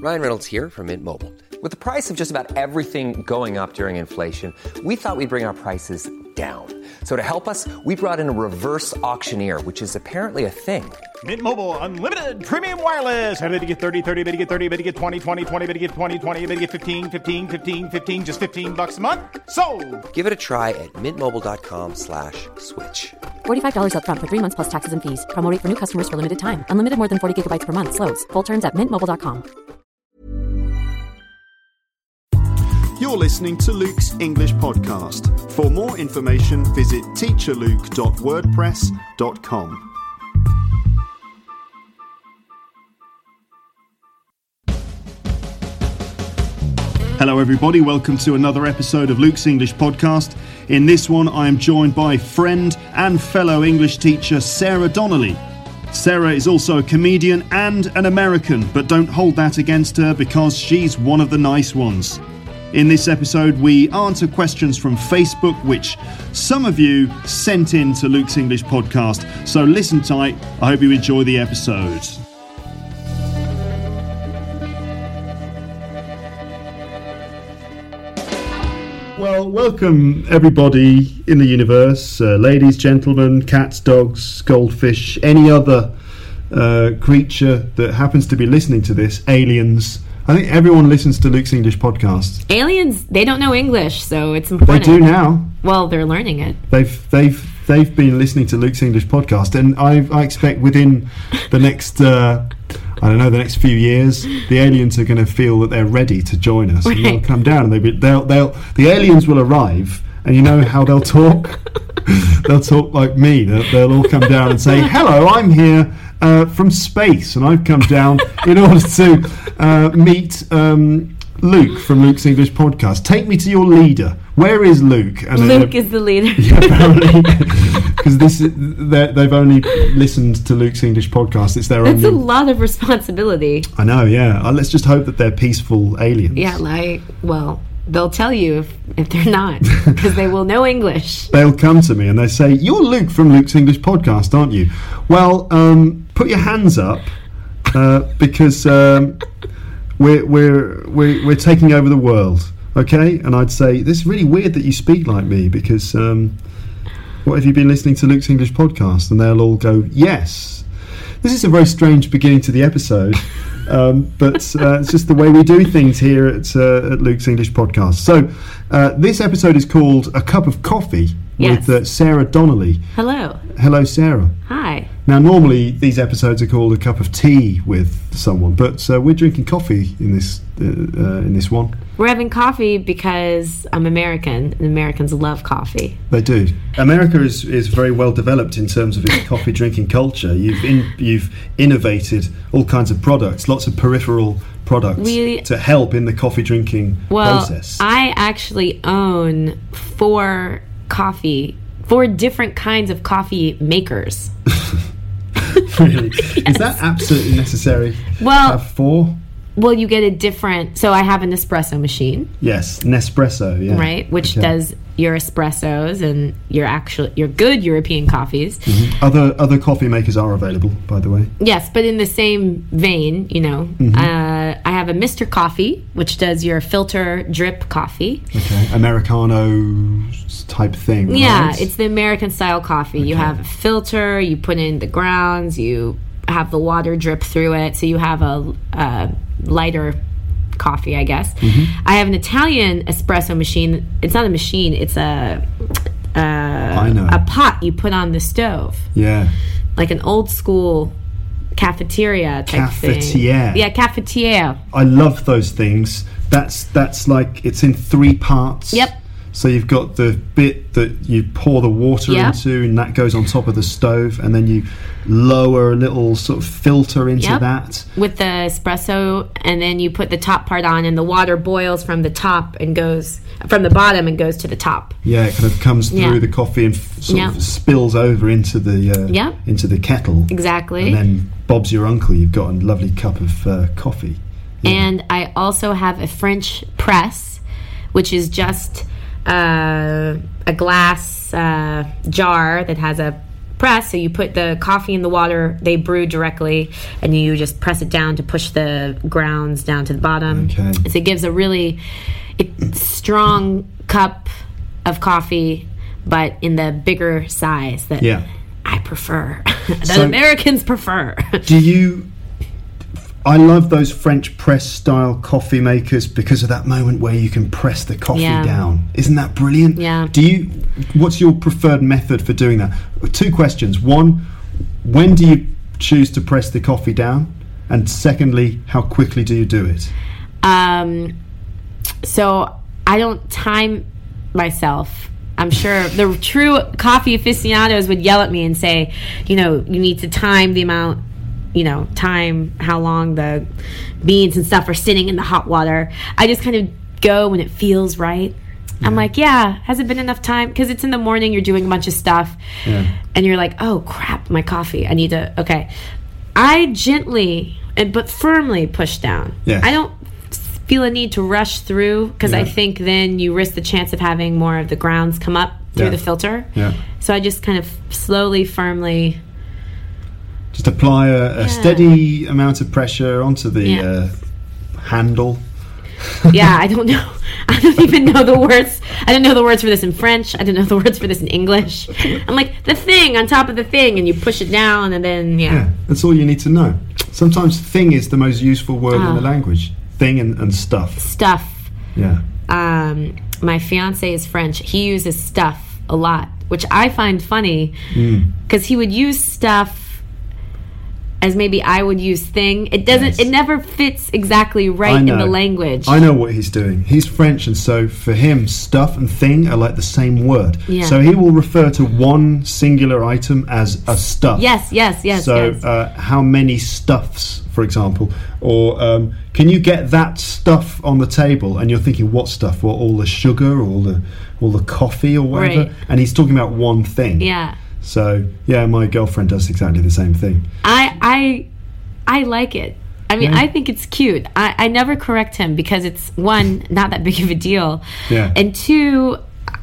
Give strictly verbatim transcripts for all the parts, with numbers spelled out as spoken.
Ryan Reynolds here from Mint Mobile. With the price of just about everything going up during inflation, we thought we'd bring our prices down. So to help us, we brought in a reverse auctioneer, which is apparently a thing. Mint Mobile Unlimited Premium Wireless. How to get thirty, thirty, how to get thirty, how to get twenty, twenty, twenty, how to get twenty, twenty, how to get fifteen, fifteen, fifteen, fifteen, just fifteen bucks a month? Sold! Give it a try at mintmobile.com slash switch. forty-five dollars up front for three months plus taxes and fees. Promo rate for new customers for limited time. Unlimited more than forty gigabytes per month. Slows full terms at mint mobile dot com. You're listening to Luke's English Podcast. For more information, visit teacher luke dot wordpress dot com. Hello everybody, welcome to another episode of Luke's English Podcast. In this one I am joined by friend and fellow English teacher Sarah Donnelly. Sarah is also a comedian and an American, but don't hold that against her because she's one of the nice ones. In this episode, we answer questions from Facebook, which some of you sent in to Luke's English Podcast. So listen tight. I hope you enjoy the episode. Well, welcome everybody in the universe, uh, ladies, gentlemen, cats, dogs, goldfish, any other uh, creature that happens to be listening to this, aliens. I think everyone listens to Luke's English Podcast. Aliens, they don't know English, so it's important. They do now. Well, they're learning it. They've they've they've been listening to Luke's English Podcast, and I I expect within the next uh, I don't know the next few years, the aliens are going to feel that they're ready to join us, right. And they'll come down, and they'll be, they'll they'll the aliens will arrive, and you know how they'll talk. They'll talk like me. They'll, they'll all come down and say, "Hello, I'm here uh, from space, and I've come down in order to uh, meet um, Luke from Luke's English Podcast. Take me to your leader. Where is Luke?" And Luke uh, is the leader. Yeah, apparently, because this is, they've only listened to Luke's English Podcast. It's their That's only. a lot of responsibility. I know. Yeah. Uh, let's just hope that they're peaceful aliens. Yeah, like well. They'll tell you if, if they're not, because they will know English. They'll come to me and they say, "You're Luke from Luke's English Podcast, aren't you?" Well, um, put your hands up, uh, because um, we're, we're we're we're taking over the world, okay? And I'd say, "This is really weird that you speak like me, because um, what have you been listening to Luke's English Podcast?" And they'll all go, "Yes." This is a very strange beginning to the episode. Um, but uh, it's just the way we do things here at, uh, at Luke's English Podcast. So uh, this episode is called A Cup of Coffee yes. with uh, Sarah Donnelly. Hello. Hello, Sarah. Hi. Now, normally these episodes are called A Cup of Tea with someone, but uh, we're drinking coffee in this uh, uh, in this one. We're having coffee because I'm American, and Americans love coffee. They do. America is, is very well developed in terms of its coffee drinking culture. You've in, you've innovated all kinds of products, lots of peripheral products we, to help in the coffee drinking well, process. I actually own four coffee, four different kinds of coffee makers. Really? Yes. Is that absolutely necessary? Well, to have four? Well, you get a different... So I have an espresso machine. Yes, Nespresso, yeah. Right, which okay. does your espressos and your actual, your good European coffees. Mm-hmm. Other other coffee makers are available, by the way. Yes, but in the same vein, you know, mm-hmm. uh, I have a Mister Coffee, which does your filter drip coffee. Okay, Americano type thing. Yeah, right? It's the American style coffee. Okay. You have a filter, you put in the grounds, you have the water drip through it, so you have a, a lighter coffee, I guess. Mm-hmm. I have an Italian espresso machine. It's not a machine, it's a uh, I know. a pot you put on the stove. Yeah. Like an old school cafeteria type Cafetiere. thing. Yeah, cafetiere. I love those things. That's that's like, it's in three parts. Yep. So you've got the bit that you pour the water yep. into, and that goes on top of the stove, and then you lower a little sort of filter into yep. that. With the espresso, and then you put the top part on, and the water boils from the top and goes, from the bottom and goes to the top. Yeah, it kind of comes through yeah. the coffee and f- sort yep. of spills over into the uh, yep. into the kettle. Exactly. And then Bob's your uncle, you've got a lovely cup of uh, coffee. Yeah. And I also have a French press, which is just... Uh, a glass uh, jar that has a press. So you put the coffee in the water, they brew directly, and you just press it down to push the grounds down to the bottom. Okay. So it gives a really it, strong cup of coffee, but in the bigger size that Yeah. I prefer. that So- Americans prefer. Do you... I love those French press style coffee makers because of that moment where you can press the coffee Yeah. down. Isn't that brilliant? Yeah. Do you? What's your preferred method for doing that? Two questions. One, when do you choose to press the coffee down? And secondly, how quickly do you do it? Um, so I don't time myself. I'm sure the true coffee aficionados would yell at me and say, you know, you need to time the amount, you know, time how long the beans and stuff are sitting in the hot water. I just kind of go when it feels right. I'm like, yeah, has it been enough time? Because it's in the morning, you're doing a bunch of stuff, Yeah. and you're like, oh, crap, my coffee. I need to, okay. I gently, and but firmly push down. Yes. I don't feel a need to rush through, because I Yeah. think then you risk the chance of having more of the grounds come up through Yeah. the filter. Yeah. So I just kind of slowly, firmly... Just apply a, a Yeah. steady amount of pressure onto the Yeah. uh, handle. Yeah, I don't know. I don't even know the words. I don't know the words for this in French. I don't know the words for this in English. I'm like, the thing on top of the thing, and you push it down, and then, yeah. Yeah, that's all you need to know. Sometimes thing is the most useful word in Oh. the language. Thing and, and stuff. Stuff. Yeah. Um, my fiance is French. He uses stuff a lot, which I find funny, because he would use stuff as maybe I would use thing. It doesn't. Yes. It never fits exactly right I in know. the language. I know what he's doing. He's French, and so for him, stuff and thing are like the same word. Yeah. So he will refer to one singular item as a stuff. Yes, yes, yes, So yes. uh, how many stuffs, for example, or um, can you get that stuff on the table? And you're thinking, what stuff? Well, all the sugar, all the all the coffee, or whatever. Right. And he's talking about one thing. Yeah. So yeah, my girlfriend does exactly the same thing. I I I like it. I mean, Yeah. I think it's cute. I, I never correct him because it's, one, not that big of a deal. Yeah. And two,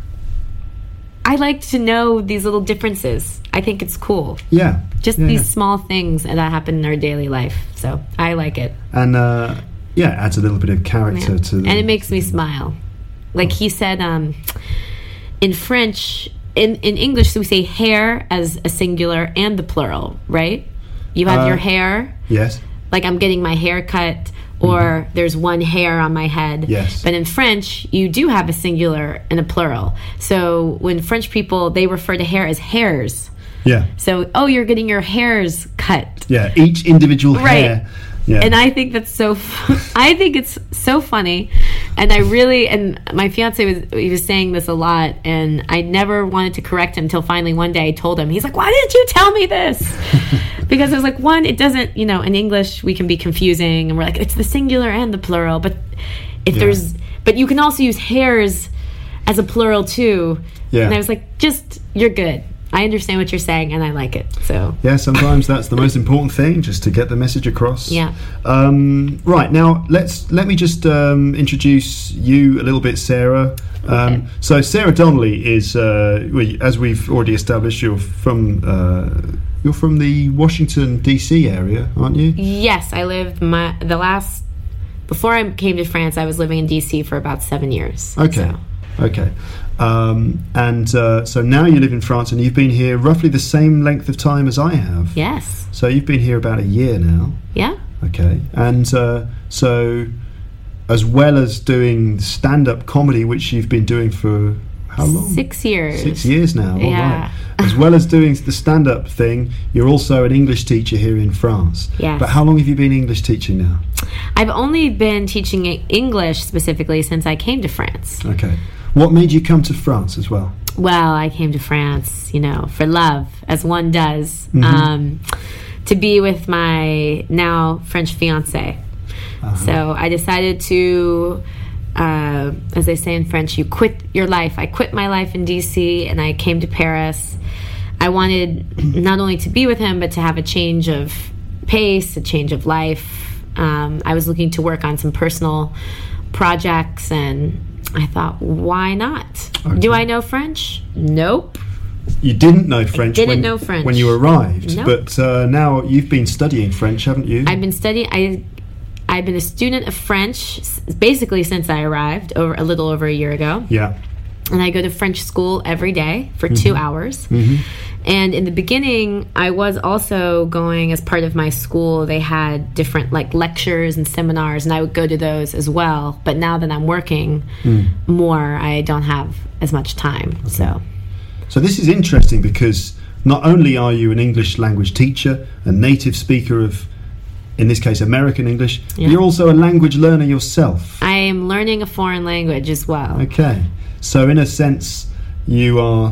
I like to know these little differences. I think it's cool. Yeah. Just Yeah, these yeah. small things that happen in our daily life. So I like it. And uh, yeah, it adds a little bit of character Yeah. to the, And it makes me smile. Like he said, um, in French, in, in English, so we say hair as a singular and the plural, right? You have Uh, your hair. Yes. Like I'm getting my hair cut, or there's one hair on my head. Yes. But in French, you do have a singular and a plural. So when French people, they refer to hair as hairs. Yeah. So, oh, you're getting your hairs cut. Yeah. Each individual Right. hair. Yeah. And I think that's so, I think it's so funny. And I really, and my fiance was, he was saying this a lot, and I never wanted to correct him until finally one day I told him. He's like, why didn't you tell me this? Because I was like, one, it doesn't, you know, in English we can be confusing, and we're like, it's the singular and the plural. But if Yeah. there's, but you can also use hairs as a plural too. Yeah. And I was like, just, you're good. I understand what you're saying, and I like it. So Yeah, sometimes that's the most important thing, just to get the message across. Yeah. Um, right now, let's let me just um, introduce you a little bit, Sarah. Um, Okay. So Sarah Donnelly is, uh, well, as we've already established, you're from uh, you're from the Washington D C area, aren't you? yes, I lived my the last before I came to France. I was living in D C for about seven years. Okay. So, Okay. Um, and uh, so now you live in France, and you've been here roughly the same length of time as I have. yes. So you've been here about a year now. Yeah. Okay. And uh, so, as well as doing stand-up comedy, which you've been doing for how long? Six years. Six years now. All Yeah. right. As well as doing the stand-up thing, you're also an English teacher here in France. Yes. But how long have you been English teaching now? I've only been teaching English specifically since I came to France. Okay. What made you come to France as well? Well, I came to France, you know, for love, as one does, Mm-hmm. um, to be with my now French fiance. Uh-huh. So I decided to, uh, as they say in French, you quit your life. I quit my life in D C and I came to Paris. I wanted not only to be with him, but to have a change of pace, a change of life. Um, I was looking to work on some personal projects, and I thought, why not? Okay. Do I know French? Nope. you didn't know French. I didn't when, know French when you arrived, nope. but uh, now you've been studying French, haven't you? I've been studying. I I've been a student of French basically since I arrived over a little over a year ago. Yeah. And I go to French school every day for mm-hmm. two hours. Mm-hmm. And in the beginning, I was also going as part of my school. They had different like lectures and seminars, and I would go to those as well. But now that I'm working mm. more, I don't have as much time. Okay. So, so this is interesting because not only are you an English language teacher, a native speaker of, in this case, American English, yeah. but you're also a language learner yourself. I am learning a foreign language as well. Okay. So in a sense, you are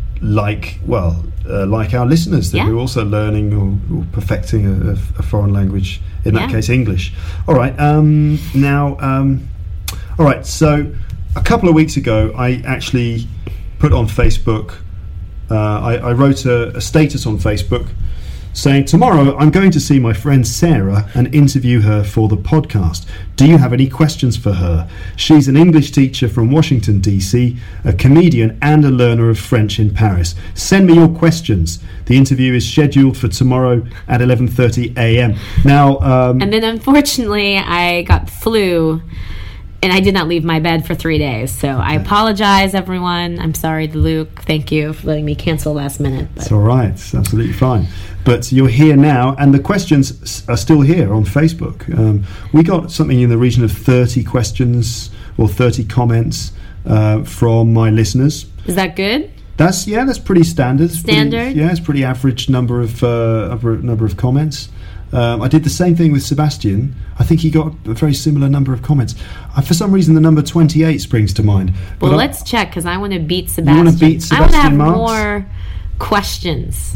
like, well, uh, like our listeners, that yeah. are also learning or, or perfecting a, a foreign language, in that yeah. case, English. All right. Um, now, um, all right. So a couple of weeks ago, I actually put on Facebook, uh, I, I wrote a, a status on Facebook saying, tomorrow I'm going to see my friend Sarah and interview her for the podcast. Do you have any questions for her? She's an English teacher from Washington, D C, a comedian and a learner of French in Paris. Send me your questions. The interview is scheduled for tomorrow at eleven thirty a.m. Now, um, and then unfortunately I got the flu and I did not leave my bed for three days. So I apologize, everyone. I'm sorry to Luke. Thank you for letting me cancel last minute. But. It's all right. It's absolutely fine. But you're here now, and the questions are still here on Facebook. Um, we got something in the region of thirty questions or thirty comments uh, from my listeners. Is that good? That's yeah, that's pretty standard. Standard. Pretty, yeah, it's pretty average number of uh, number of comments. Um, I did the same thing with Sebastian. I think he got a very similar number of comments. Uh, for some reason, the number twenty-eight springs to mind. Well, but let's I, check, because I want to beat Sebastian. You want to beat Sebastian I want to have Marks? more questions.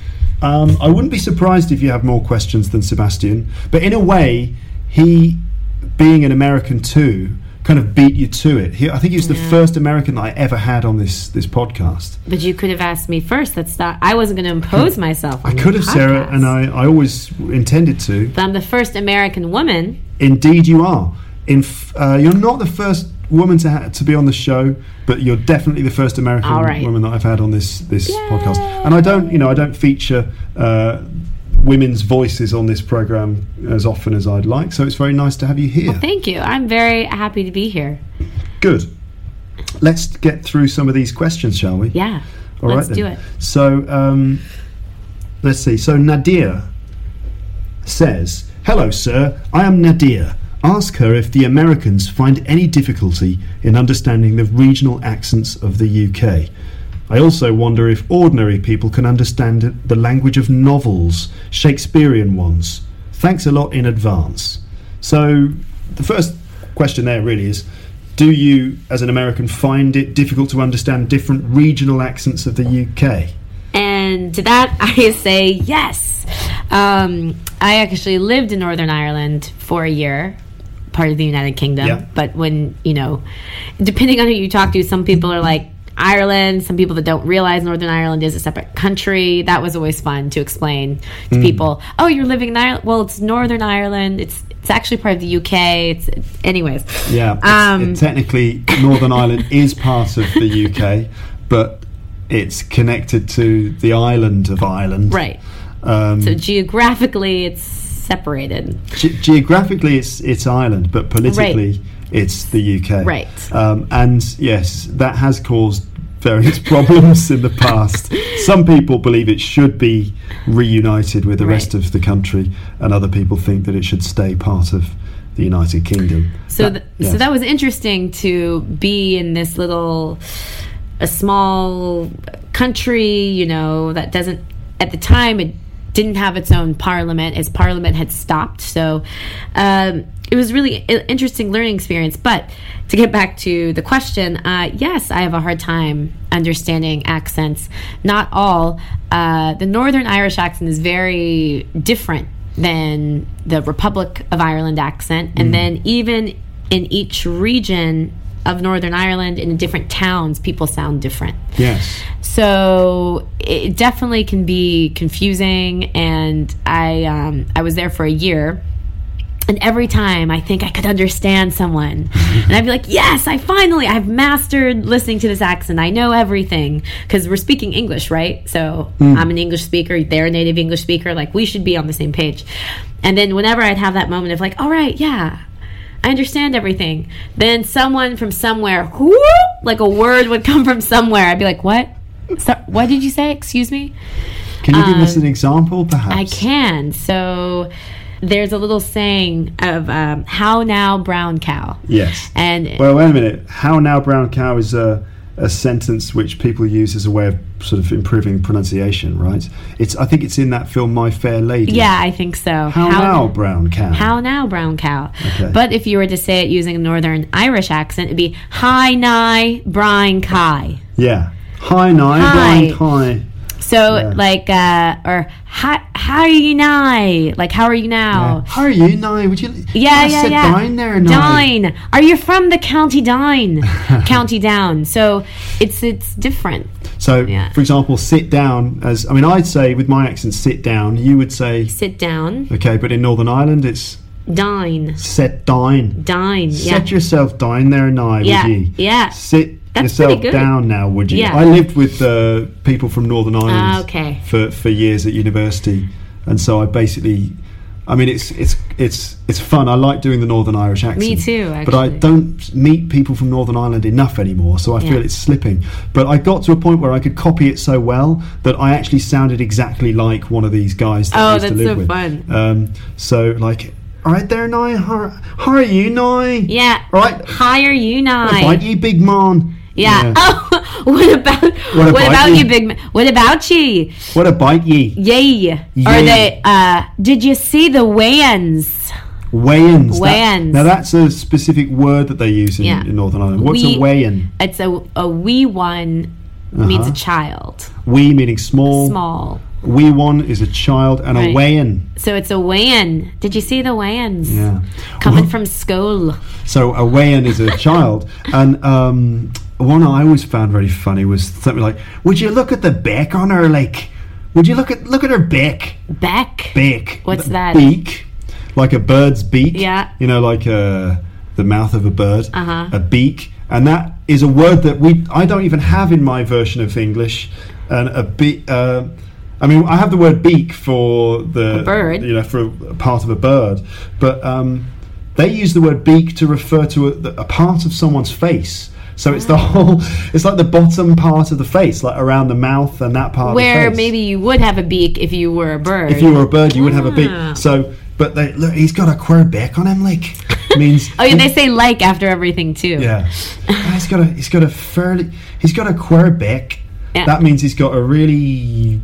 Um, I wouldn't be surprised if you have more questions than Sebastian. But in a way, he, being an American too, kind of beat you to it. He, I think he was the yeah. first American that I ever had on this this podcast. But you could have asked me first. That's not. I wasn't going to impose myself on I could have, podcast. Sarah, and I, I always intended to. But I'm the first American woman. Indeed you are. In f- uh, you're not the first woman to ha- to be on the show, but you're definitely the first American right. woman that I've had on this this Yay. podcast. And I don't, you know, I don't feature uh, women's voices on this program as often as I'd like, so it's very nice to have you here. Well, thank you. I'm very happy to be here. Good. Let's get through some of these questions, shall we? Yeah. All let's right, do then. it. So, um, let's see. So Nadir says, "Hello, sir. I am Nadir. Ask her if the Americans find any difficulty in understanding the regional accents of the U K. I also wonder if ordinary people can understand the language of novels, Shakespearean ones. Thanks a lot in advance." So the first question there really is, do you, as an American, find it difficult to understand different regional accents of the U K? And to that, I say yes. Um, I actually lived in Northern Ireland for a year, part of the United Kingdom. Yeah. But when, you know, depending on who you talk to, some people are like, Ireland, some people that don't realize Northern Ireland is a separate country. That was always fun to explain to mm. people. Oh, you're living in Ireland? Well, it's Northern Ireland. It's it's actually part of the U K. It's, it's anyways. Yeah, um, it's, it, technically Northern Ireland is part of the U K, but it's connected to the island of Ireland. Right. Um, so geographically, it's separated. Ge- geographically, it's it's Ireland, but politically. Right. It's the U K. Right. Um, and yes, that has caused various problems in the past. Some people believe it should be reunited with the right. rest of the country, and other people think that it should stay part of the United Kingdom. So, that, th- yes. so that was interesting to be in this little, a small country, you know, that doesn't, at the time, it didn't have its own parliament, as parliament had stopped. So um, it was really an interesting learning experience. But to get back to the question, uh, yes, I have a hard time understanding accents. Not all. Uh, the Northern Irish accent is very different than the Republic of Ireland accent. And mm. then even in each region of Northern Ireland, in different towns, people sound different. Yes. So it definitely can be confusing, and I um, I was there for a year, And every time I think I could understand someone, and I'd be like, yes, I finally, I've mastered listening to this accent. I know everything, because we're speaking English, right? So mm. I'm an English speaker, they're a native English speaker. Like, we should be on the same page. And then whenever I'd have that moment of like, all right, yeah, I understand everything, then someone from somewhere, whoop, like a word would come from somewhere. I'd be like, what? So, what did you say? Excuse me? Can you give um, us an example, perhaps? I can. So there's a little saying of um, how now, brown cow. Yes. And well, wait a minute. How now, brown cow is a, a sentence which people use as a way of sort of improving pronunciation, right? It's. I think it's in that film My Fair Lady. Yeah, I think so. How, how now, brown cow. How now, brown cow. Okay. But if you were to say it using a Northern Irish accent, it'd be hi, nigh, brine, kai. Yeah. Hi, nigh, hi. brine, kai. So, yeah. like, uh, or, how, how are you now? Like, how are you now? Yeah. How are you now? Would you Yeah, you yeah, sit yeah. down there now? Dine. Are you from the County Down? County Down. So, it's it's different. So, yeah. for example, sit down, as, I mean, I'd say, with my accent, sit down. You would say... Sit down. Okay, but in Northern Ireland, it's... Dine. Set down. Dine, yeah. Set yourself down there now, yeah. would you? Yeah. Sit... That's yourself down now, would you? Yeah. I lived with uh, people from Northern Ireland uh, okay. for, for years at university, and so I basically, I mean, it's it's it's it's fun. I like doing the Northern Irish accent. Me too, actually. But I don't meet people from Northern Ireland enough anymore, so I yeah. feel it's slipping. But I got to a point where I could copy it so well that I actually sounded exactly like one of these guys that oh, I used to that's live so with. fun. Um, so like. All right there, now. How, how are you now? Yeah. All right. How are you now? What about you, big man? Yeah. yeah. Oh, what about what, what about, about you? you, big man? What about you? What about ye? Yay. Are they? Uh, did you see the weigh-ins? Weigh-ins. Weigh-ins. That, now that's a specific word that they use in, yeah. in Northern Ireland. What's wee, a weigh-in? It's a a wee one uh-huh. means a child. Wee meaning small. Small. Wee one is a child, and right. a weigh-in. So it's a weigh-in. Did you see the weigh-ins? Yeah. Coming well, from school. So a weigh-in is a child, and um, one I always found very funny was something like, "Would you look at the beak on her? Like, would you look at look at her beak? Beak. Beak. What's the that? Beak, like a bird's beak. Yeah. You know, like uh, the mouth of a bird. Uh-huh. A beak, and that is a word that we I don't even have in my version of English, and a beak. Uh, I mean, I have the word beak for the a bird, you know, for a part of a bird, but um, they use the word beak to refer to a, a part of someone's face. So it's the whole, it's like the bottom part of the face, like around the mouth and that part where of the face. Where maybe you would have a beak if you were a bird. If you were a bird, you ah. would have a Ah. beak. So, but they look, he's got a queer beak on him, like means. Oh yeah, they say like after everything too. Yeah, he's got a he's got a fairly he's got a queer beak. Yeah. That means he's got a really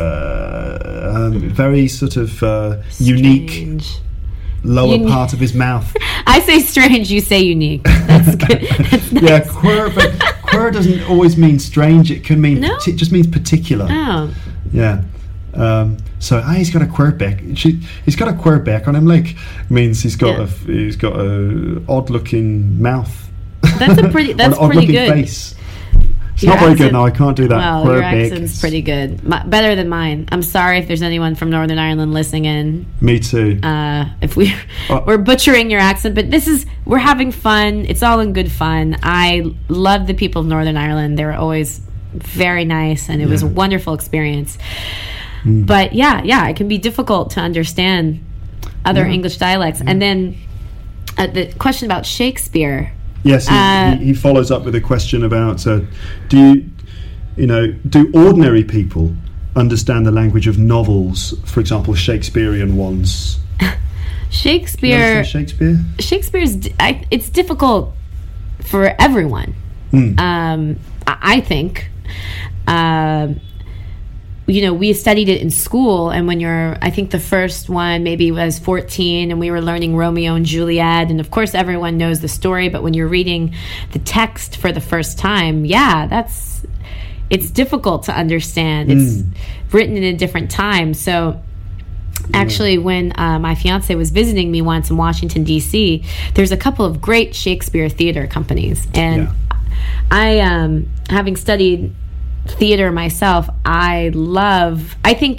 uh, um, very sort of uh, unique lower Uni- part of his mouth. I say strange, you say unique. That's good. That's nice. Yeah, queer, but queer doesn't always mean strange. It can mean no? it just means particular. Oh, yeah. Um, so ah, he's got a queer beak. He's got a queer beak on him. Like means he's got yeah. a he's got a odd looking mouth. That's a pretty. That's or an pretty odd-looking good. Face. It's Your not very accent, good. No, I can't do that. Well, queer your beak. accent's pretty good. My, better than mine. I'm sorry if there's anyone from Northern Ireland listening in. Me too. Uh, if we uh, we're butchering your accent, but this is we're having fun. It's all in good fun. I love the people of Northern Ireland. They were always very nice, and it yeah. was a wonderful experience. Mm. But yeah, yeah, it can be difficult to understand other yeah. English dialects. Yeah. And then uh, the question about Shakespeare. Yes, he, uh, he, he follows up with a question about uh, do you, you know, do ordinary people understand the language of novels, for example, Shakespearean ones? Shakespeare. You Shakespeare. Shakespeare's. I, it's difficult for everyone. Mm. Um, I, I think. Uh, you know, we studied it in school, and when you're, I think the first one maybe was fourteen, and we were learning Romeo and Juliet, and of course everyone knows the story, but when you're reading the text for the first time, yeah, that's, it's difficult to understand. It's mm. written in a different time. So actually, when uh, my fiance was visiting me once in Washington, D C, there's a couple of great Shakespeare theater companies, and yeah. I, um, having studied theater myself, I love, I think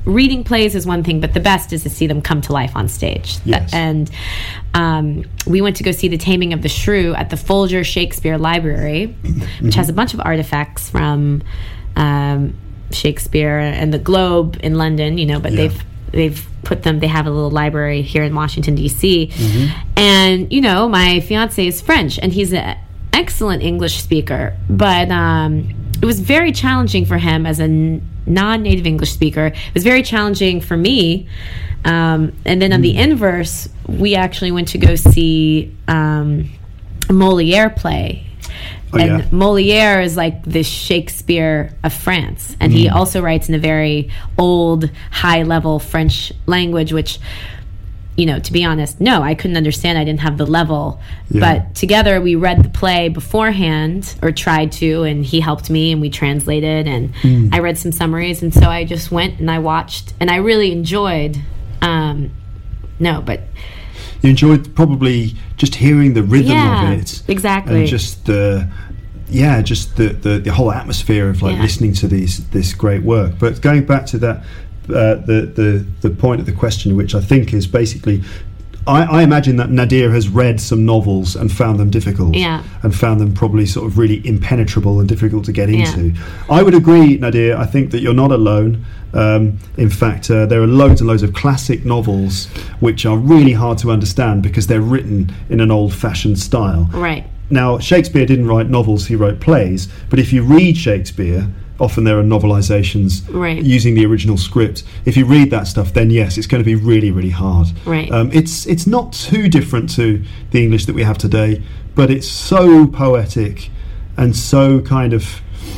reading plays is one thing, but the best is to see them come to life on stage. Yes. And um, we went to go see The Taming of the Shrew at the Folger Shakespeare Library, which has a bunch of artifacts from um, Shakespeare and the Globe in London, you know, but Yeah. they've they've put them, they have a little library here in Washington, D C. Mm-hmm. And, you know, my fiance is French, and he's an excellent English speaker, but um, it was very challenging for him as a n- non-native English speaker. It was very challenging for me. Um, and then on the inverse, we actually went to go see um, a Moliere play. Oh, and yeah. Moliere is like the Shakespeare of France. And he also writes in a very old, high-level French language, which, you know, to be honest, no, I couldn't understand. I didn't have the level. Yeah. But together we read the play beforehand, or tried to, and he helped me, and we translated, and Mm. I read some summaries. And so I just went and I watched, and I really enjoyed, um, no, but... You enjoyed probably just hearing the rhythm Yeah, of it, exactly. and just the yeah, just the, the, the whole atmosphere of like Yeah. listening to these this great work. But going back to that, uh, the the the point of the question, which I think is basically, I, I imagine that Nadir has read some novels and found them difficult, Yeah. and found them probably sort of really impenetrable and difficult to get Yeah. into. I would agree, Nadir. I think that you're not alone. Um, in fact, uh, there are loads and loads of classic novels which are really hard to understand because they're written in an old-fashioned style. Right. Now, Shakespeare didn't write novels, he wrote plays, but if you read Shakespeare, often there are novelizations Right. using the original script. If you read that stuff, then yes, it's going to be really, really hard. Right. Um, it's, it's not too different to the English that we have today, but it's so poetic and so kind of...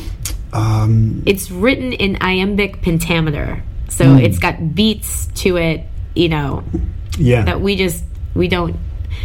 Um, It's written in iambic pentameter, so Mm. it's got beats to it, you know, yeah. that we just, we don't...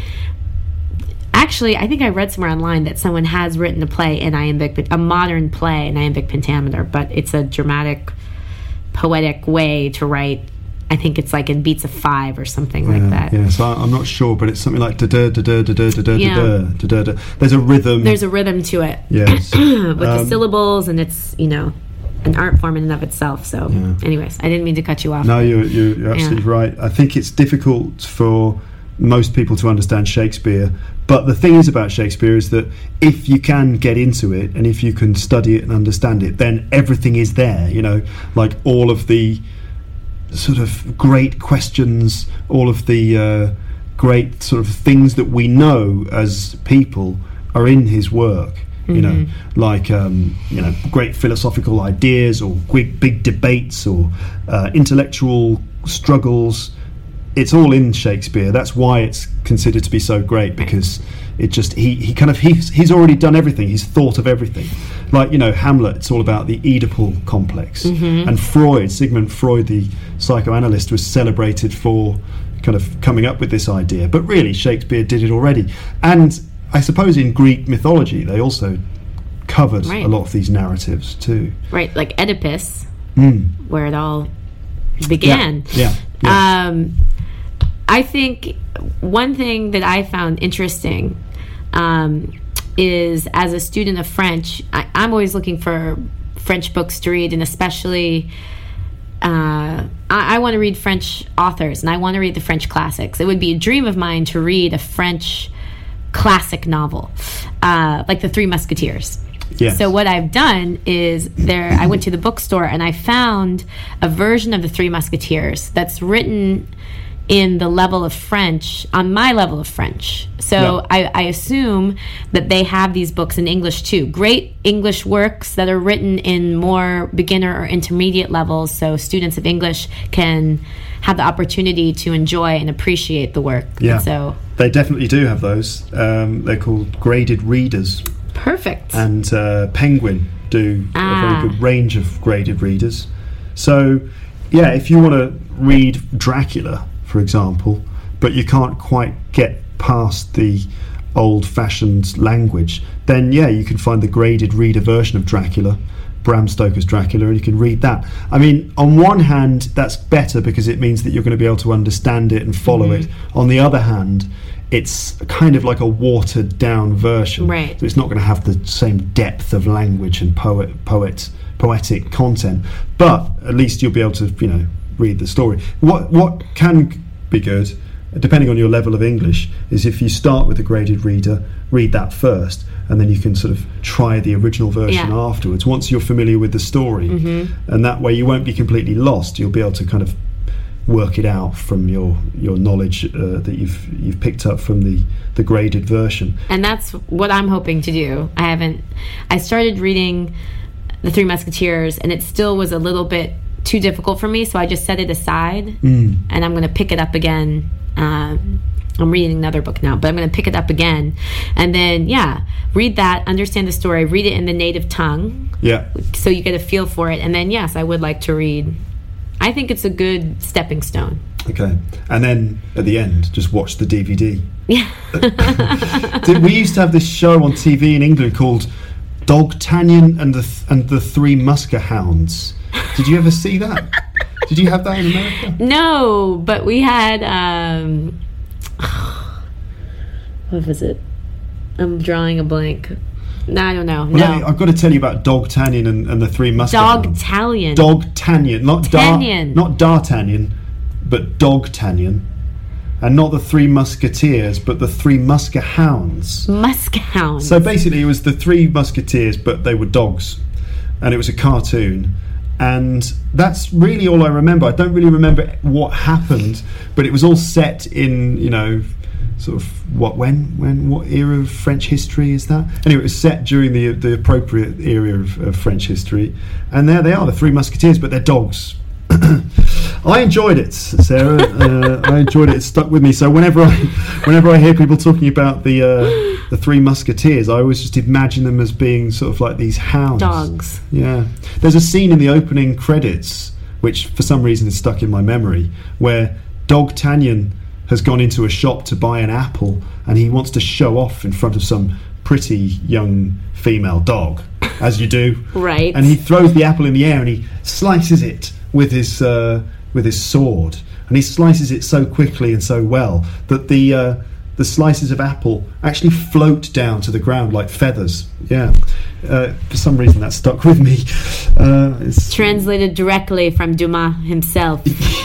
Actually, I think I read somewhere online that someone has written a play in iambic, a modern play in iambic pentameter, but it's a dramatic, poetic way to write. I think it's like in beats of five or something like that. Yeah, so I- I'm not sure, but it's something like da da da da da da da da Yeah. da da da. There's a rhythm. There's a rhythm to it. Yes. With the Um, syllables, and it's, you know, an art form in and of itself. So, anyways, I didn't mean to cut you off. No, you're, you're, you're absolutely Yeah. right. I think it's difficult for most people to understand Shakespeare, but the thing is about Shakespeare is that if you can get into it and if you can study it and understand it, then everything is there, you know, like all of the sort of great questions, all of the uh, great sort of things that we know as people are in his work. You know, like um, you know, great philosophical ideas or big, big debates or uh, intellectual struggles. It's all in Shakespeare. That's why it's considered to be so great, because it just he, he kind of he's, he's already done everything. He's thought of everything. Like, you know, Hamlet. It's all about the Oedipal complex, and Freud, Sigmund Freud, the psychoanalyst, was celebrated for kind of coming up with this idea. But really, Shakespeare did it already, and I suppose in Greek mythology they also covered Right. a lot of these narratives too. Right, like Oedipus, Mm. where it all began. Yeah, yeah. Um, I think one thing that I found interesting um, is, as a student of French, I, I'm always looking for French books to read, and especially uh, I, I want to read French authors, and I want to read the French classics. It would be a dream of mine to read a French classic novel, uh, like The Three Musketeers. Yes. So what I've done is there. I went to the bookstore and I found a version of The Three Musketeers that's written in the level of French, on my level of French. So Yeah. I, I assume that they have these books in English too. Great English works that are written in more beginner or intermediate levels, so students of English can have the opportunity to enjoy and appreciate the work. Yeah. And so They definitely do have those. Um, they're called graded readers, perfect. and uh, Penguin do a Ah. very good range of graded readers. So, yeah, if you want to read Dracula, for example, but you can't quite get past the old-fashioned language, then yeah, you can find the graded reader version of Dracula, Bram Stoker's Dracula, and you can read that. I mean, on one hand, that's better because it means that you're going to be able to understand it and follow Mm-hmm. it. On the other hand, it's kind of like a watered down version. Right. So it's not going to have the same depth of language and poet, poet, poetic content. But at least you'll be able to, you know, read the story. What what can be good, depending on your level of English, is if you start with a graded reader, read that first, and then you can sort of try the original version Yeah. afterwards once you're familiar with the story. Mm-hmm. And that way you won't be completely lost. You'll be able to kind of work it out from your your knowledge uh, that you've you've picked up from the the graded version. And that's what I'm hoping to do. I haven't I started reading The Three Musketeers, and it still was a little bit too difficult for me, so I just set it aside, Mm. and I'm going to pick it up again. Um, I'm reading another book now, but I'm going to pick it up again, and then yeah, read that, understand the story, read it in the native tongue, Yeah. so you get a feel for it, and then yes, I would like to read. I think it's a good stepping stone. Okay. And then at the end, just watch the D V D. Yeah. Did- we used to have this show on T V in England called Dogtanian and the th- and the Three Muskehounds. Did you ever see that? Did you have that in America? No, but we had um what was it? I'm drawing a blank. No, I don't know. Well, let me- No. I've got to tell you about Dogtanian and, and the Three Muskehounds. Dogtalion. Dogtanian, not Dar- Tanyan. not D'Artagnan, but Dogtanian, and not the Three Musketeers, but the Three Muskehounds. Muskhound. So basically, it was the Three Musketeers, but they were dogs, and it was a cartoon. And that's really all I remember. I don't really remember what happened, but it was all set in, you know, sort of what, when, when, what era of French history is that? Anyway, it was set during the the appropriate era of, of French history, and there they are, the Three Musketeers, but they're dogs. I enjoyed it, Sarah. Uh, I enjoyed it. It stuck with me. So whenever I, whenever I hear people talking about the uh, the Three Musketeers, I always just imagine them as being sort of like these hounds. Dogs. Yeah. There's a scene in the opening credits, which for some reason is stuck in my memory, where Dogtanian has gone into a shop to buy an apple, and he wants to show off in front of some pretty young female dog, as you do. Right. And he throws the apple in the air and he slices it with his uh, with his sword, and he slices it so quickly and so well that the uh, the slices of apple actually float down to the ground like feathers. Yeah. Uh, for some reason that stuck with me. Uh, it's, Translated directly from Dumas himself.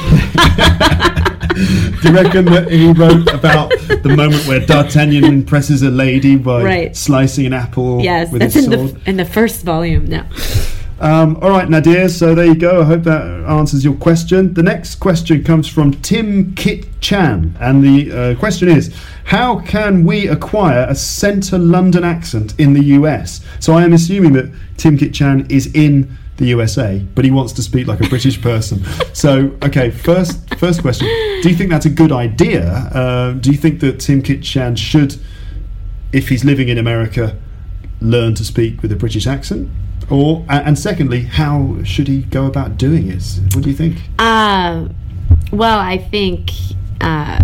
do you reckon that he wrote about the moment where D'Artagnan impresses a lady by Right. slicing an apple Yes, with that's his in sword? the in the first volume. No. Um, all right, Nadir, so there you go. I hope that answers your question. The next question comes from Tim Kit Chan, and the uh, question is, how can we acquire a centre London accent in the U S? So I am assuming that Tim Kit Chan is in the U S A, but he wants to speak like a British person. So, okay, first first question. Do you think that's a good idea? Uh, do you think that Tim Kit Chan should, if he's living in America, learn to speak with a British accent? Or and and secondly, how should he go about doing it? What do you think? Uh, well, I think uh,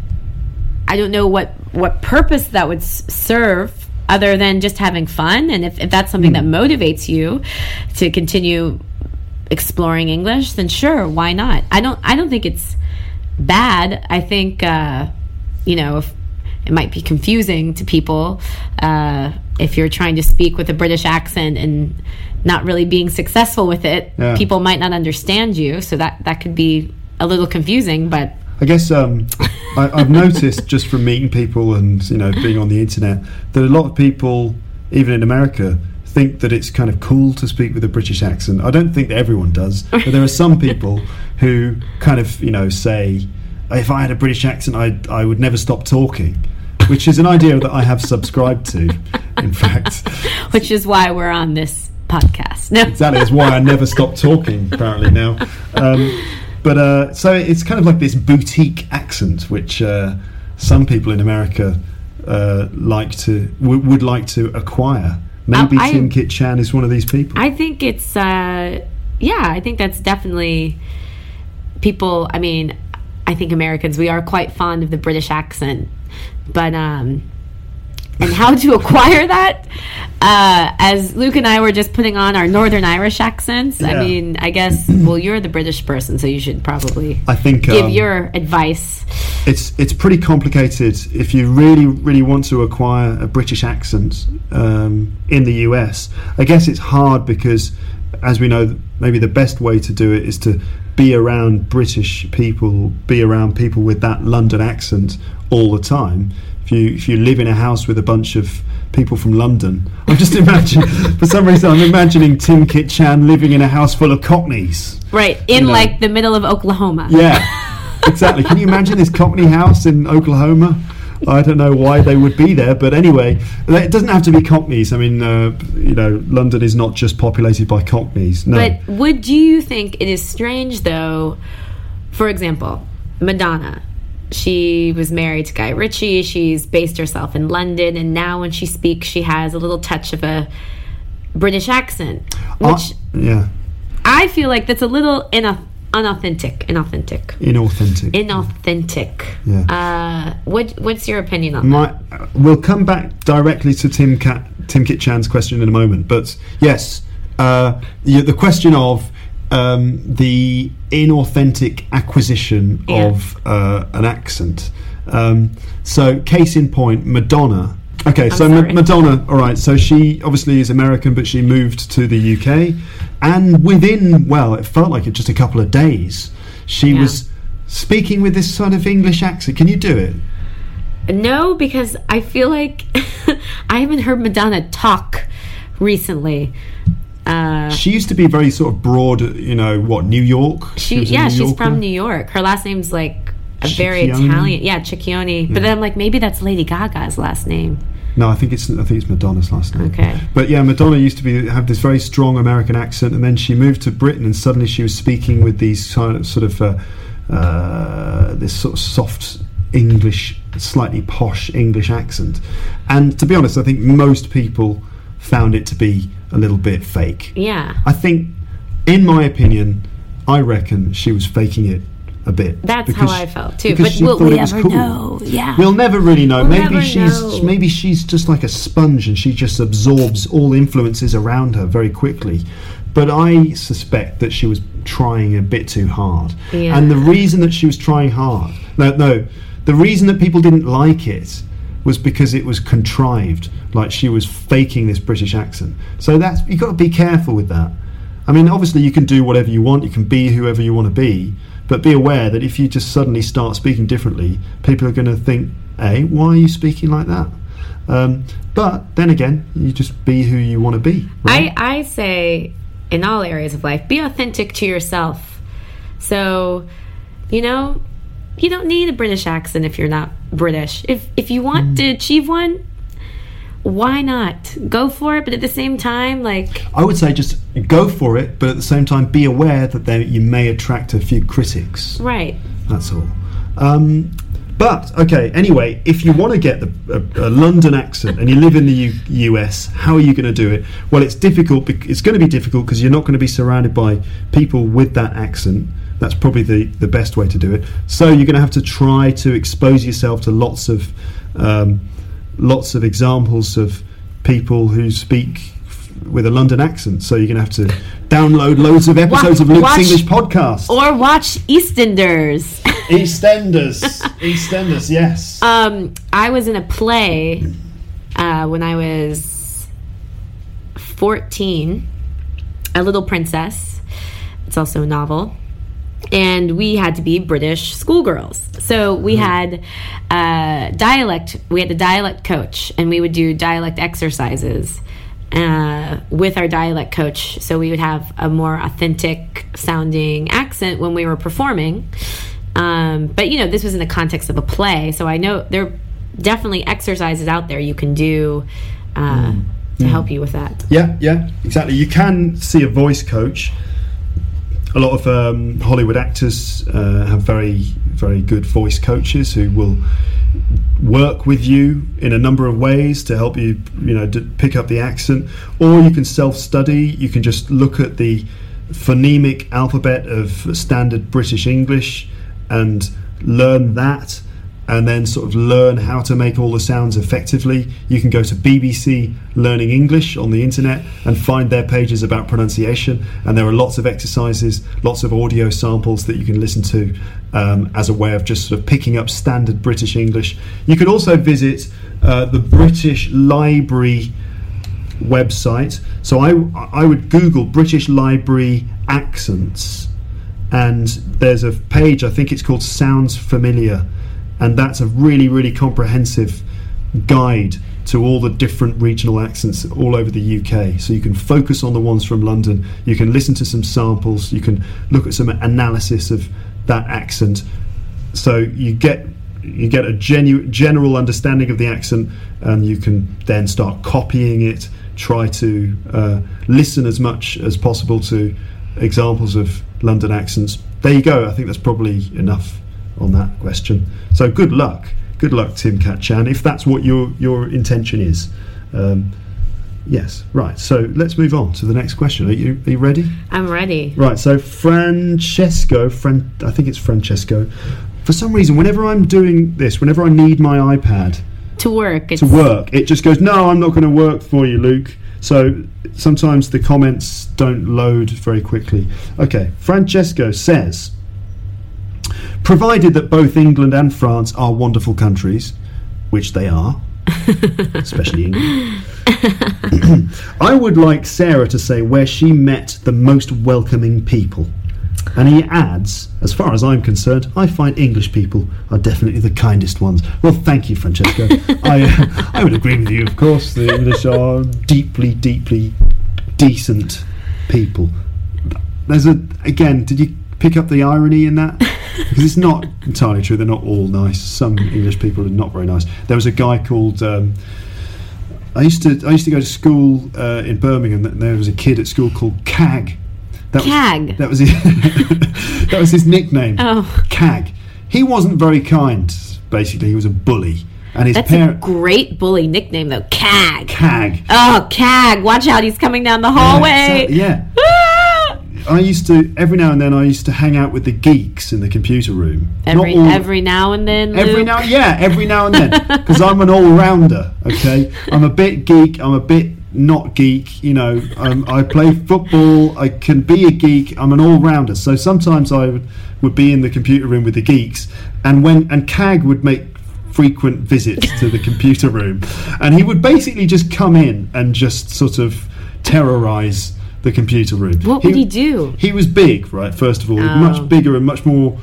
I don't know what what purpose that would s- serve other than just having fun. And if, if that's something that motivates you to continue exploring English, then sure, why not? I don't I don't think it's bad. I think uh, you know, if it might be confusing to people uh, if you're trying to speak with a British accent and not really being successful with it. Yeah. People might not understand you, so that that could be a little confusing. But I guess um, I, I've noticed just from meeting people and you know being on the internet that a lot of people, even in America, think that it's kind of cool to speak with a British accent. I don't think that everyone does, but there are some people who kind of you know say, if I had a British accent, I I would never stop talking, which is an idea that I have subscribed to, in fact. which is why we're on this podcast. No. Exactly, that's why I never stop talking, apparently, now. Um, but uh, so it's kind of like this boutique accent, which uh, some people in America uh, like to w- would like to acquire. Maybe I- Tim Kit Chan is one of these people. I think it's, uh, yeah, I think that's definitely people. I mean, I think Americans, we are quite fond of the British accent, but, um, and how to acquire that, uh, as Luke and I were just putting on our Northern Irish accents. I Yeah. mean, I guess, well, you're the British person, so you should probably I think give um, your advice. it's it's pretty complicated if you really really want to acquire a British accent um, in the U S. I guess it's hard because, as we know, maybe the best way to do it is to be around British people, be around people with that London accent all the time. If you if you live in a house with a bunch of people from London, I'm just imagining, for some reason, I'm imagining Tim Kit-Chan living in a house full of Cockneys. Right, in You know. like the middle of Oklahoma. Yeah, exactly. Can you imagine this Cockney house in Oklahoma? I don't know why they would be there, but anyway, it doesn't have to be Cockneys. I mean, uh, you know, London is not just populated by Cockneys. No. But would you think it is strange, though, for example, Madonna, she was married to Guy Ritchie, she's based herself in London, and now when she speaks, she has a little touch of a British accent, which Uh, yeah, I feel like that's a little ina- unauthentic, inauthentic, inauthentic. inauthentic. Yeah. Uh, what, what's your opinion on My, uh, we'll come back directly to Tim Cat, Tim Kit-Chan's question in a moment, but yes, uh, the, the question of um, the inauthentic acquisition Yeah. of uh, an accent. Um, so, case in point, Madonna. Okay, so Ma- sorry. Madonna, all right, so she obviously is American, but she moved to the U K, and within, well, it felt like it just a couple of days, she Yeah. was speaking with this sort of English accent. Can you do it? that? No, because I feel like I haven't heard Madonna talk recently. Uh, She used to be very sort of broad, you know, what, New York? she, was a yeah, New she's Yorker? from New York. Her last name's like a very Ciccione? Italian. Yeah, Ciccione. But then I'm like, maybe that's Lady Gaga's last name. No, I think it's I think it's Madonna's last name. Okay. But yeah, Madonna used to be have this very strong American accent, and then she moved to Britain, and suddenly she was speaking with these kind of, sort of uh, uh, this sort of soft English, slightly posh English accent. And to be honest, I think most people found it to be a little bit fake. Yeah. I think, in my opinion, I reckon she was faking it a bit. That's because how I she- felt too. because But she will thought we it was ever cool. know? Yeah. We'll never really know. We'll maybe never she's know. maybe she's just like a sponge, and she just absorbs all influences around her very quickly. But I suspect that she was trying a bit too hard. Yeah. And the reason that she was trying hard, no, no, the reason that people didn't like it was because it was contrived, like she was faking this British accent. So that's, you've got to be careful with that. I mean, obviously you can do whatever you want, you can be whoever you want to be, but be aware that if you just suddenly start speaking differently, people are going to think, hey, why are you speaking like that? Um, but then again, you just be who you want to be. Right? I, I say in all areas of life, be authentic to yourself. So, you know, you don't need a British accent if you're not British. If if you want to achieve one, why not? Go for it, but at the same time, like, I would say just go for it, but at the same time be aware that there, you may attract a few critics. right. That's all. Um, but, okay, anyway, if you want to get the, a, a London accent and you live in the U- US, how are you going to do it? Well, it's difficult. bec- It's going to be difficult because you're not going to be surrounded by people with that accent. That's probably the, the best way to do it. So you're going to have to try to expose yourself to lots of um, lots of examples of people who speak f- with a London accent. So you're going to have to download loads of episodes Wa- of Luke's watch- English podcast. Or watch EastEnders. EastEnders, EastEnders, yes. Um, I was in a play uh, when I was fourteen, A Little Princess. It's also a novel. And we had to be British schoolgirls. So we had uh, dialect, we had a dialect coach, and we would do dialect exercises uh, with our dialect coach. So we would have a more authentic sounding accent when we were performing. Um, but, you know, this was in the context of a play. So I know there are definitely exercises out there you can do uh, Mm. to help you with that. Yeah, yeah, exactly. You can see a voice coach. A lot of um, Hollywood actors uh, have very, very good voice coaches who will work with you in a number of ways to help you, you know, d- pick up the accent. Or you can self-study. You can just look at the phonemic alphabet of standard British English and learn that, and then sort of learn how to make all the sounds effectively. You can go to B B C Learning English on the internet and find their pages about pronunciation, and there are lots of exercises, lots of audio samples that you can listen to um, as a way of just sort of picking up standard British English. You can also visit uh, the British Library website. So I I would Google British Library accents, and there's a page, I think it's called Sounds Familiar, and that's a really, really comprehensive guide to all the different regional accents all over the U K. So you can focus on the ones from London, you can listen to some samples, you can look at some analysis of that accent, so you get you get a genu- general understanding of the accent, and you can then start copying it, try to uh, listen as much as possible to examples of London accents. There you go. I think that's probably enough on that question. So good luck. Good luck, Tim Katchan, if that's what your, your intention is. Um, yes, right. So let's move on to the next question. Are you, are you ready? I'm ready. Right, so Francesco, Fran- I think it's Francesco. For some reason, whenever I'm doing this, whenever I need my iPad To work. It's to work, it just goes, no, I'm not going to work for you, Luke. So sometimes the comments don't load very quickly. Okay, Francesco says, provided that both England and France are wonderful countries, which they are, especially England, I would like Sarah to say where she met the most welcoming people. And he adds, as far as I'm concerned, I find English people are definitely the kindest ones. Well, thank you, Francesco. I uh, I would agree with you, of course. The English are deeply, deeply decent people. There's a, again, did you pick up the irony in that? Because it's not entirely true. They're not all nice. Some English people are not very nice. There was a guy called... Um, I used to I used to go to school uh, in Birmingham, and there was a kid at school called Cag. That Cag. Was, that was his, that was his nickname. Oh. Cag. He wasn't very kind. Basically, he was a bully, and his That's parent. a great bully nickname, though. Cag. Cag. Oh, Cag! Watch out, he's coming down the hallway. Yeah. Exactly, yeah. I used to every now and then. I used to hang out with the geeks in the computer room. Every Not all, every now and then. Every Luke. now, yeah, every now and then, because I'm an all-rounder. Okay, I'm a bit geek. I'm a bit not geek. You know, um, I play football. I can be a geek. I'm an all-rounder. So sometimes I would, would be in the computer room with the geeks, and when and Cag would make frequent visits to the computer room, and he would basically just come in and just sort of terrorize the computer room. What would he do? He was big, right? First of all, Oh. much bigger and much more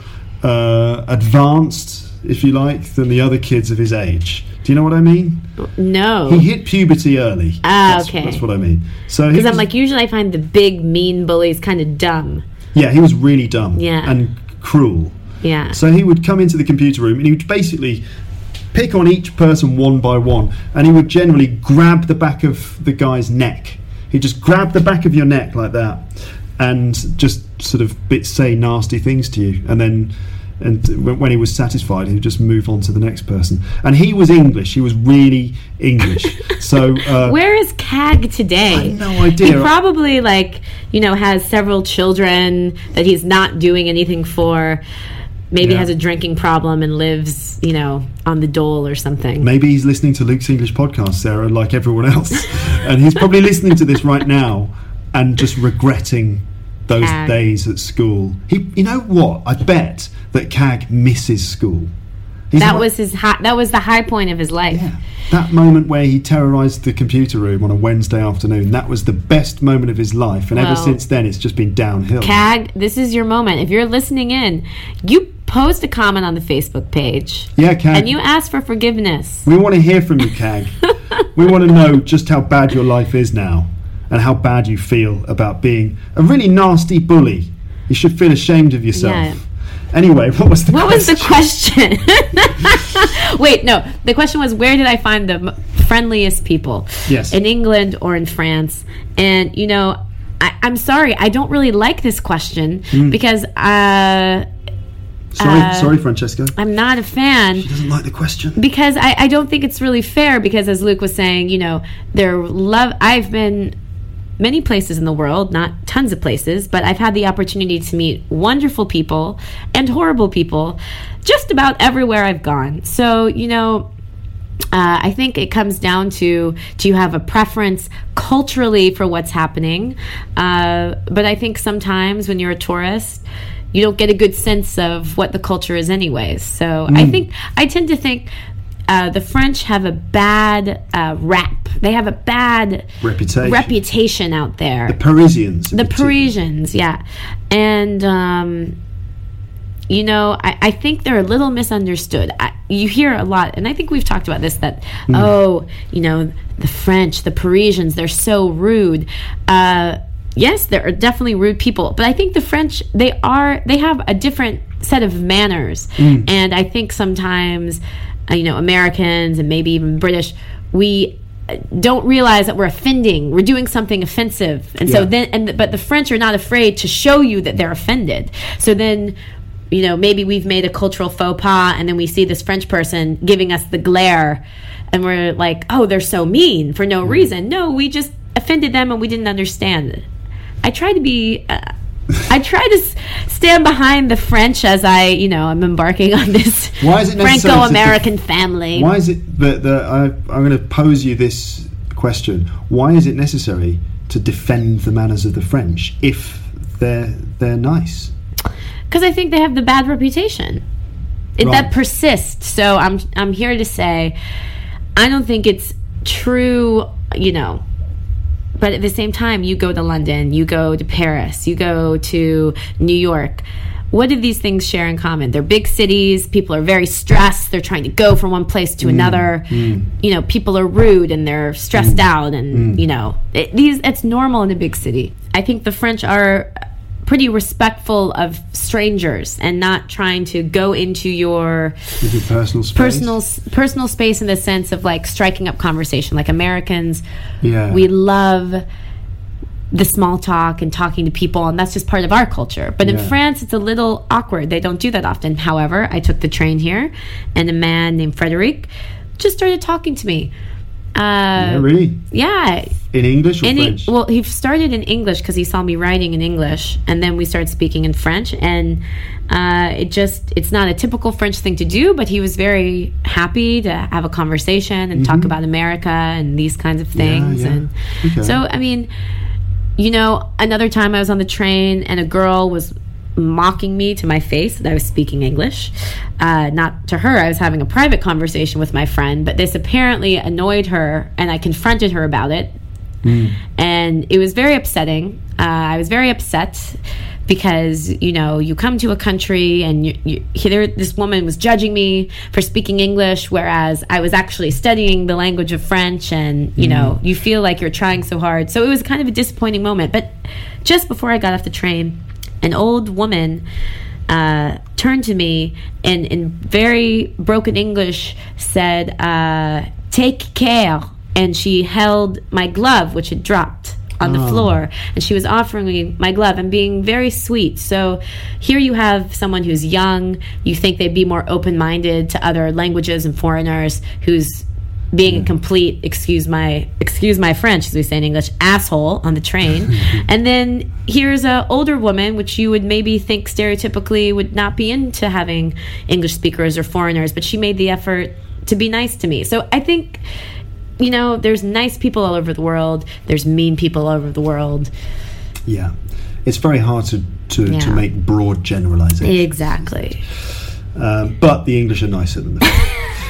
uh, advanced, if you like, than the other kids of his age. Do you know what I mean? No. He hit puberty early. Ah, that's, okay. That's what I mean. So Because I'm like, usually I find the big, mean bullies kind of dumb. yeah, he was really dumb Yeah. and cruel. Yeah. So he would come into the computer room and he would basically pick on each person one by one, and he would generally grab the back of the guy's neck. He'd just grab the back of your neck like that and just sort of bit say nasty things to you, and then and when he was satisfied, he would just move on to the next person. And he was English. He was really English. So uh, where is Cag today? I have no idea. He probably, like, you know, has several children that he's not doing anything for. Maybe Yeah. has a drinking problem and lives, you know, on the dole or something. Maybe he's listening to Luke's English podcast, Sarah, like everyone else. And he's probably listening to this right now and just regretting those Cag. days at school. He, you know what? I bet that Cag misses school. He's That like- was his. Hi- that was the high point of his life. Yeah. That moment where he terrorised the computer room on a Wednesday afternoon, that was the best moment of his life. And ever Well, since then, it's just been downhill. Cag, this is your moment. If you're listening in, you post a comment on the Facebook page. Yeah, Cag. And you ask for forgiveness. We want to hear from you, Cag. We want to know just how bad your life is now and how bad you feel about being a really nasty bully. You should feel ashamed of yourself. Yeah. Anyway, what was the What was question? the question? Wait, no. The question was, where did I find the m- friendliest people? Yes. In England or in France? And, you know, I, I'm sorry, I don't really like this question Hmm. because uh, Sorry, uh, sorry, Francesca. I'm not a fan. She doesn't like the question. Because I, I don't think it's really fair, because as Luke was saying, you know, they're love I've been many places in the world, not tons of places, but I've had the opportunity to meet wonderful people and horrible people just about everywhere I've gone. So, you know, uh, I think it comes down to, do you have a preference culturally for what's happening? Uh, but I think sometimes when you're a tourist, you don't get a good sense of what the culture is anyways. So I think, I tend to think uh, the French have a bad uh, rap. They have a bad reputation, reputation out there. The Parisians. The Parisians, yeah. And, um, you know, I, I think they're a little misunderstood. I, you hear a lot, and I think we've talked about this, that, mm. oh, you know, the French, the Parisians, they're so rude. Uh, yes, there are definitely rude people, but I think the French, they are, they have a different set of manners. Mm. And I think sometimes, uh, you know, Americans and maybe even British, we don't realize that we're offending. We're doing something offensive. And yeah. so then, and but the French are not afraid to show you that they're offended. So then, you know, maybe we've made a cultural faux pas, and then we see this French person giving us the glare, and we're like, oh, they're so mean for no reason. No, we just offended them and we didn't understand it. I try to be... Uh, I try to s- stand behind the French as I, you know, I'm embarking on this why is it Franco-American def- family. Why is it that the, I, I'm going to pose you this question? Why is it necessary to defend the manners of the French if they're they're nice? Because I think they have the bad reputation. It, right. That persists. So I'm I'm here to say, I don't think it's true, you know. But at the same time, you go to London, you go to Paris, you go to New York. What do these things share in common? They're big cities. People are very stressed. They're trying to go from one place to mm, another. Mm. You know, people are rude and they're stressed mm, out. And, mm. you know, it, these it's normal in a big city. I think the French are pretty respectful of strangers and not trying to go into your, your personal space. personal personal space in the sense of like striking up conversation. Like Americans, yeah. we love the small talk and talking to people, and that's just part of our culture. But in yeah. France, it's a little awkward. They don't do that often. However, I took the train here, and a man named Frederic just started talking to me. Uh, yeah, really? Yeah. In English or in French? E- well, he started in English because he saw me writing in English, and then we started speaking in French, and uh, it just, it's not a typical French thing to do, but he was very happy to have a conversation and mm-hmm. talk about America and these kinds of things. Yeah, yeah. And okay. so, I mean, you know, another time I was on the train, and a girl was mocking me to my face that I was speaking English. Uh, not to her. I was having a private conversation with my friend, but this apparently annoyed her, and I confronted her about it. Mm. And it was very upsetting. Uh, I was very upset because, you know, you come to a country and you, you, here this woman was judging me for speaking English, whereas I was actually studying the language of French, and, you mm. know, you feel like you're trying so hard. So it was kind of a disappointing moment. But just before I got off the train, an old woman uh, turned to me and in very broken English said, uh, take care. And she held my glove, which had dropped on the oh. floor, and she was offering me my glove and being very sweet. So here you have someone who's young. You think they'd be more open-minded to other languages and foreigners, who's being yeah. a complete, excuse my excuse my French, as we say in English, asshole on the train. And then here's an older woman, which you would maybe think stereotypically would not be into having English speakers or foreigners, but she made the effort to be nice to me. So I think, you know, there's nice people all over the world. There's mean people all over the world. Yeah. It's very hard to, to, yeah. to make broad generalizations. Exactly. Um, but the English are nicer than the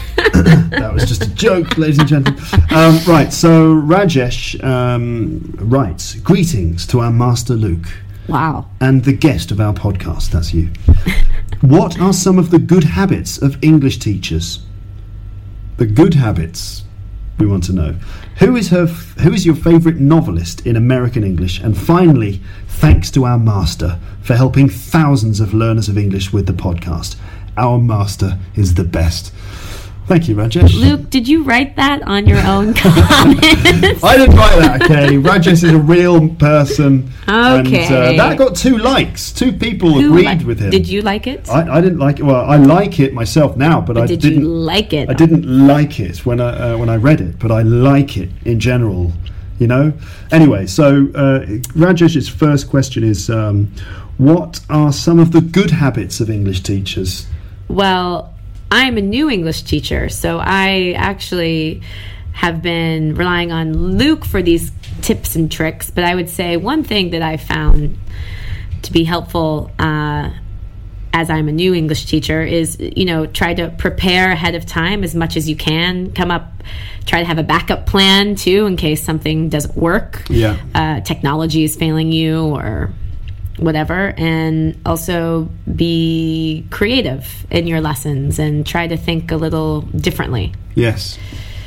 That was just a joke, ladies and gentlemen. Um, right, so Rajesh um, writes, greetings to our master Luke. Wow. And the guest of our podcast, that's you. What are some of the good habits of English teachers? The good habits, we want to know. Who is her? F- who is your favourite novelist in American English? And finally, thanks to our master for helping thousands of learners of English with the podcast. Our master is the best. Thank you, Rajesh. Luke, did you write that on your own comments? I didn't write that, okay. Rajesh is a real person. Okay. And, uh, that got two likes. Two people Who agreed li- with him. Did you like it? I, I didn't like it. Well, I like it myself now, but, but I did didn't you like it. I didn't like it when I uh, when I read it, but I like it in general. You know. Anyway, so uh, Rajesh's first question is, um, what are some of the good habits of English teachers? Well, I'm a new English teacher, so I actually have been relying on Luke for these tips and tricks. But I would say one thing that I found to be helpful uh, as I'm a new English teacher, is, you know, try to prepare ahead of time as much as you can. Come up, try to have a backup plan too in case something doesn't work. Yeah. Uh, technology is failing you or whatever. And also be creative in your lessons and try to think a little differently. Yes.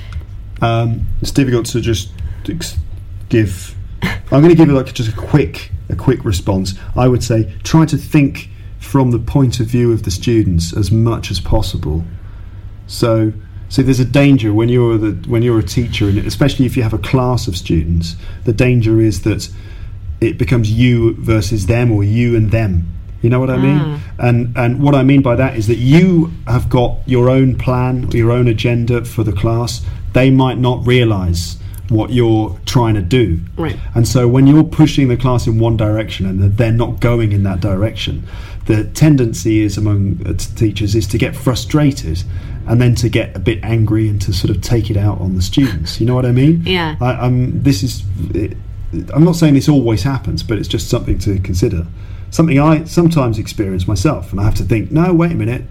Um, it's difficult to just give. I'm going to give you like just a quick, a quick response. I would say try to think from the point of view of the students as much as possible. So, so there's a danger when you're the when you're a teacher, and especially if you have a class of students. The danger is that it becomes you versus them, or you and them. You know what I mean? Ah. And and what I mean by that is that you have got your own plan, your own agenda for the class. They might not realise what you're trying to do. Right. And so when you're pushing the class in one direction and they're not going in that direction, the tendency is among uh, teachers is to get frustrated and then to get a bit angry and to sort of take it out on the students. You know what I mean? Yeah. I, I'm, this is, it, I'm not saying this always happens, but it's just something to consider. Something I sometimes experience myself, and I have to think, no, wait a minute,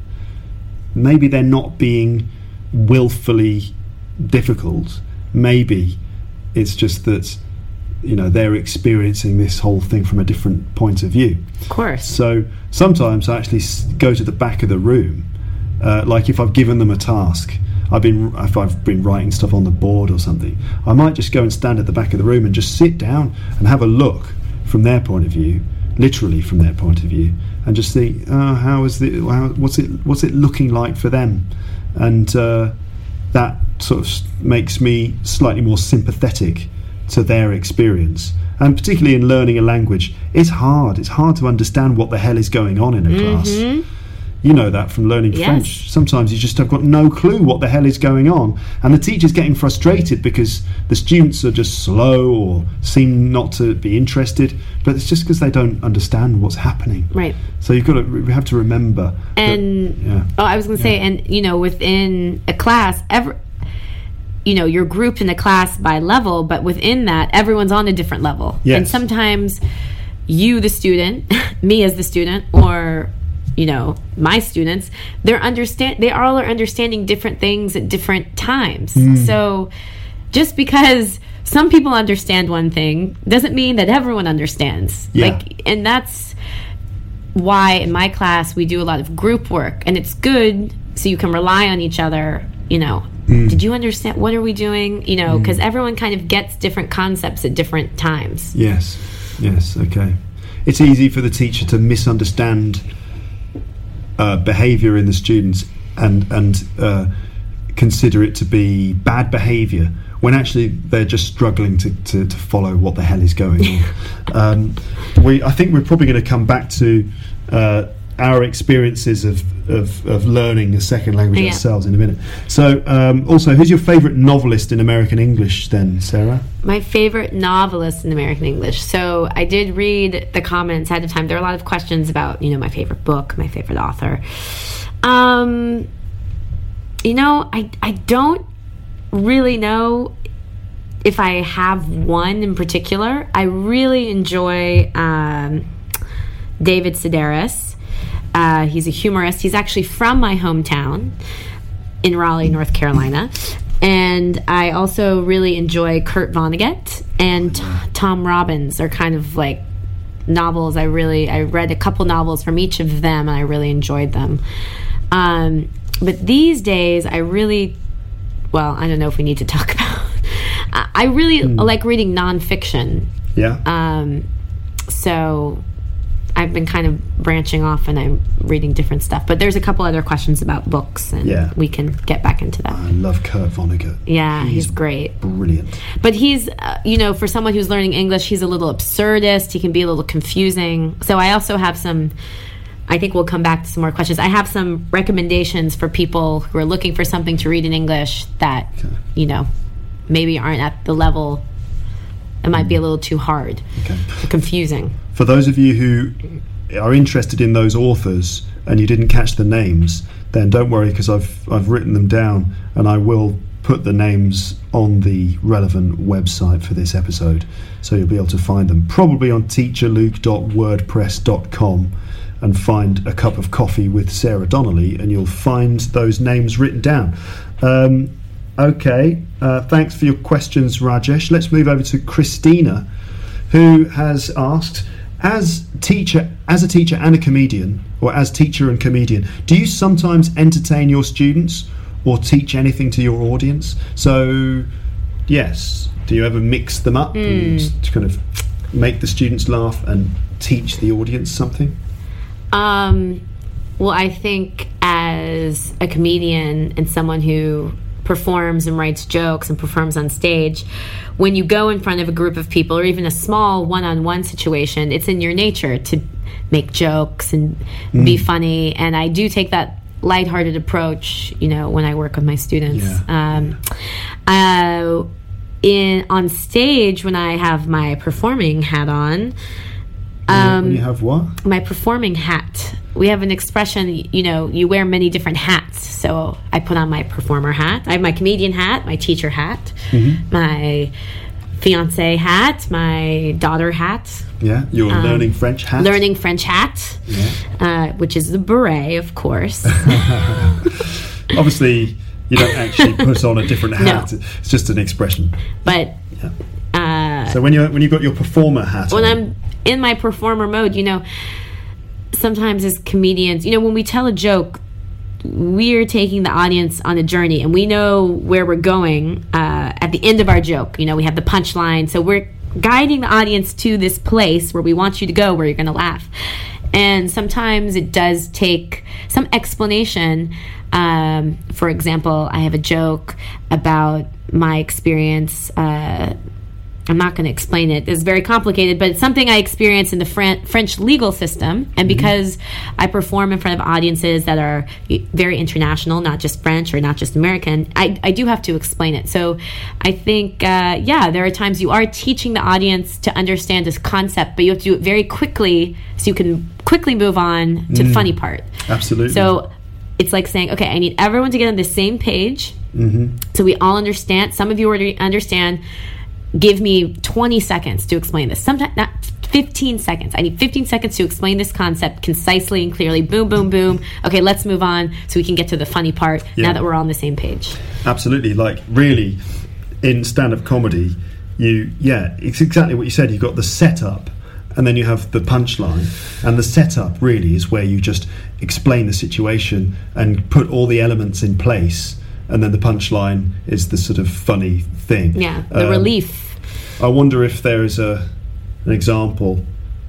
maybe they're not being willfully difficult. Maybe it's just that, you know, they're experiencing this whole thing from a different point of view. Of course. So sometimes I actually go to the back of the room, uh, like if I've given them a task, I've been if I've been writing stuff on the board or something, I might just go and stand at the back of the room and just sit down and have a look from their point of view, literally from their point of view, and just see oh, how is the how, what's it what's it looking like for them, and uh, that sort of makes me slightly more sympathetic to their experience. And particularly in learning a language, it's hard. It's hard to understand what the hell is going on in a Mm-hmm. class. You know that from learning Yes. French. Sometimes you just have got no clue what the hell is going on. And the teacher's getting frustrated because the students are just slow or seem not to be interested. But it's just because they don't understand what's happening. Right. So you've got to, we have to remember. And, that, yeah. oh, I was going to say, and, you know, within a class, every, you know, you're grouped in a class by level, but within that, everyone's on a different level. Yes. And sometimes you, the student, me as the student, or, you know, my students, they're understand, they all are understanding different things at different times. Mm. So just because some people understand one thing doesn't mean that everyone understands. Yeah. Like, and that's why in my class we do a lot of group work, and it's good so you can rely on each other. You know, mm. did you understand? What are we doing? You know, because mm. everyone kind of gets different concepts at different times. Yes, yes, okay. It's easy for the teacher to misunderstand uh, behaviour in the students and and uh, consider it to be bad behaviour, when actually they're just struggling to, to, to follow what the hell is going on. um, we, I think we're probably going to come back to uh, our experiences of, of, of learning a second language yeah. ourselves in a minute. So, um, also, who's your favourite novelist in American English then, Sarah? My favorite novelist in American English. So I did read the comments ahead of time. There are a lot of questions about, you know, my favorite book, my favorite author. Um, you know, I I don't really know if I have one in particular. I really enjoy um, David Sedaris. Uh, he's a humorist. He's actually from my hometown in Raleigh, North Carolina. And I also really enjoy Kurt Vonnegut and t- Tom Robbins. Are kind of like novels. I really, I read a couple novels from each of them, and I really enjoyed them. Um, but these days, I really, well, I don't know if we need to talk about. I really mm. like reading nonfiction. Yeah. Um, so I've been kind of branching off, and I'm reading different stuff. But there's a couple other questions about books, and yeah. we can get back into that. I love Kurt Vonnegut. Yeah, he's, he's great. Brilliant. But he's, uh, you know, for someone who's learning English, he's a little absurdist. He can be a little confusing. So I also have some, I think we'll come back to some more questions. I have some recommendations for people who are looking for something to read in English that, okay. you know, maybe aren't at the level. It might be a little too hard, okay. confusing. For those of you who are interested in those authors and you didn't catch the names, then don't worry, because I've I've written them down, and I will put the names on the relevant website for this episode, so you'll be able to find them. Probably on teacher luke dot wordpress dot com. and find a cup of coffee with Sarah Donnelly, and you'll find those names written down. Um, okay, uh, thanks for your questions, Rajesh. Let's move over to Christina, who has asked, as teacher, as a teacher and a comedian, or as teacher and comedian, do you sometimes entertain your students or teach anything to your audience? So, yes, do you ever mix them up Mm. and to kind of make the students laugh and teach the audience something? Um, well, I think as a comedian and someone who performs and writes jokes and performs on stage, when you go in front of a group of people or even a small one-on-one situation, it's in your nature to make jokes and mm. be funny. And I do take that lighthearted approach, you know, when I work with my students. Yeah. Um, uh, in on stage, when I have my performing hat on, um, when you have what? My performing hat. We have an expression, you know, you wear many different hats. So I put on my performer hat. I have my comedian hat, my teacher hat, mm-hmm. my fiance hat, my daughter hat. Yeah, your um, learning French hat. Learning French hat, yeah. uh, which is the beret, of course. Obviously, you don't actually put on a different hat. No. It's just an expression. But yeah. uh, so when you when you've got your performer hat when on, I'm in my performer mode, you know, sometimes as comedians, you know, when we tell a joke, we're taking the audience on a journey, and we know where we're going uh, at the end of our joke. You know, we have the punchline, so we're guiding the audience to this place where we want you to go, where you're going to laugh. And sometimes it does take some explanation. Um, for example, I have a joke about my experience. Uh, I'm not going to explain it. It's very complicated, but it's something I experienced in the Fran- French legal system. And because mm-hmm. I perform in front of audiences that are very international, not just French or not just American, I, I do have to explain it. So I think, uh, yeah, there are times you are teaching the audience to understand this concept, but you have to do it very quickly so you can quickly move on to mm. the funny part. Absolutely. So it's like saying, okay, I need everyone to get on the same page mm-hmm. so we all understand. Some of you already understand. Give me twenty seconds to explain this. Sometimes not fifteen seconds. I need fifteen seconds to explain this concept concisely and clearly. Boom, boom, boom. Okay, let's move on so we can get to the funny part yeah. now that we're all on the same page. Absolutely. Like, really, in stand-up comedy, you, yeah, it's exactly what you said. You've got the setup, and then you have the punchline. And the setup, really, is where you just explain the situation and put all the elements in place. And then the punchline is the sort of funny thing. Yeah, the um, relief. I wonder if there is a an example.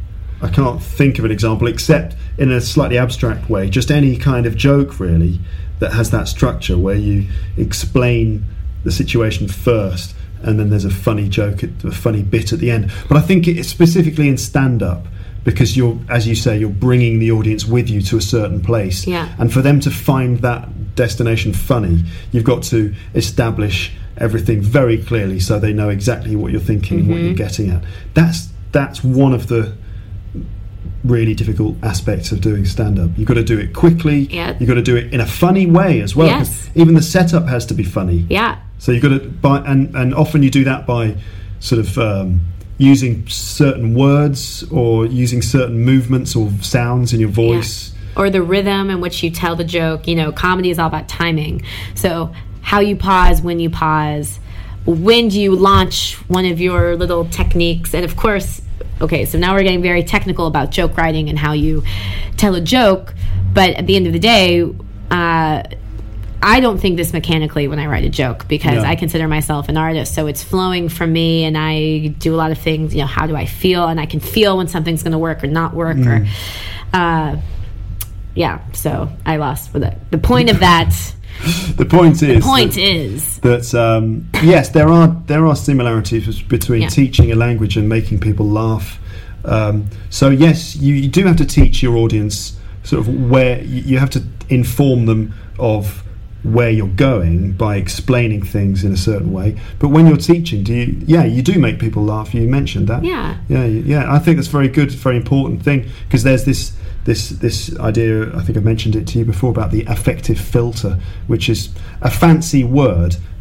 I can't think of an example except in a slightly abstract way. Just any kind of joke, really, that has that structure where you explain the situation first, and then there's a funny joke, a funny bit at the end. But I think it's specifically in stand-up, because you're, as you say, you're bringing the audience with you to a certain place. Yeah. And for them to find that destination funny, you've got to establish everything very clearly so they know exactly what you're thinking mm-hmm. and what you're getting at. That's that's one of the really difficult aspects of doing stand-up. You've got to do it quickly. Yeah. You've got to do it in a funny way as well. Yes. Even the setup has to be funny. Yeah. So you've got to, by, and, and often you do that by sort of... Um, using certain words or using certain movements or sounds in your voice. Yeah. Or the rhythm in which you tell the joke. You know, comedy is all about timing. So how you pause, when you pause, when do you launch one of your little techniques. And of course, okay, so now we're getting very technical about joke writing and how you tell a joke. But at the end of the day, uh, I don't think this mechanically when I write a joke, because no. I consider myself an artist, so it's flowing from me, and I do a lot of things. You know, how do I feel? And I can feel when something's going to work or not work. Mm. Or, uh, yeah. So I lost with it. The point of that. the point is. The point that, is that um, yes, there are there are similarities between yeah. teaching a language and making people laugh. Um, so yes, you, you do have to teach your audience sort of where you, you have to inform them of where you're going by explaining things in a certain way. But when you're teaching, do you yeah you do make people laugh. You mentioned that. Yeah. Yeah, yeah. I think that's very good, very important thing, because there's this this this idea, I think I mentioned it to you before, about the affective filter, which is a fancy word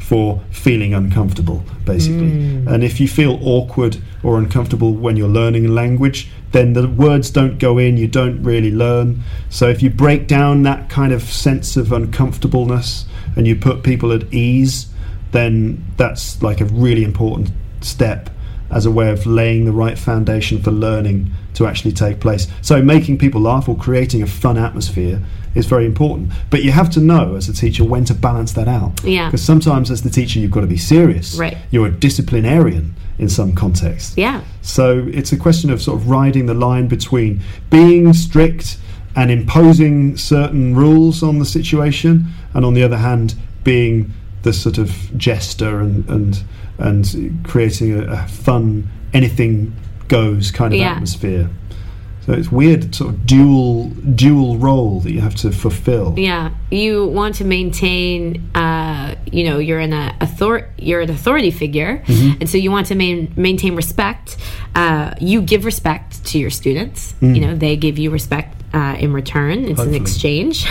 for feeling uncomfortable, basically. Mm. And if you feel awkward or uncomfortable when you're learning a language, then the words don't go in, you don't really learn. So if you break down that kind of sense of uncomfortableness and you put people at ease, then that's like a really important step as a way of laying the right foundation for learning to actually take place. So making people laugh or creating a fun atmosphere is very important. But you have to know, as a teacher, when to balance that out. Yeah. Because sometimes as the teacher, you've got to be serious. Right. You're a disciplinarian in some contexts. Yeah. So it's a question of sort of riding the line between being strict and imposing certain rules on the situation, and on the other hand, being the sort of jester and and, and creating a, a fun, anything goes kind of Yeah. atmosphere. So it's weird, sort of dual dual role that you have to fulfill. Yeah, you want to maintain. Uh, you know, you're in a author- You're an authority figure, Mm-hmm. and so you want to main- maintain respect. Uh, you give respect to your students. Mm. You know, they give you respect uh, in return. It's Hopefully. an exchange.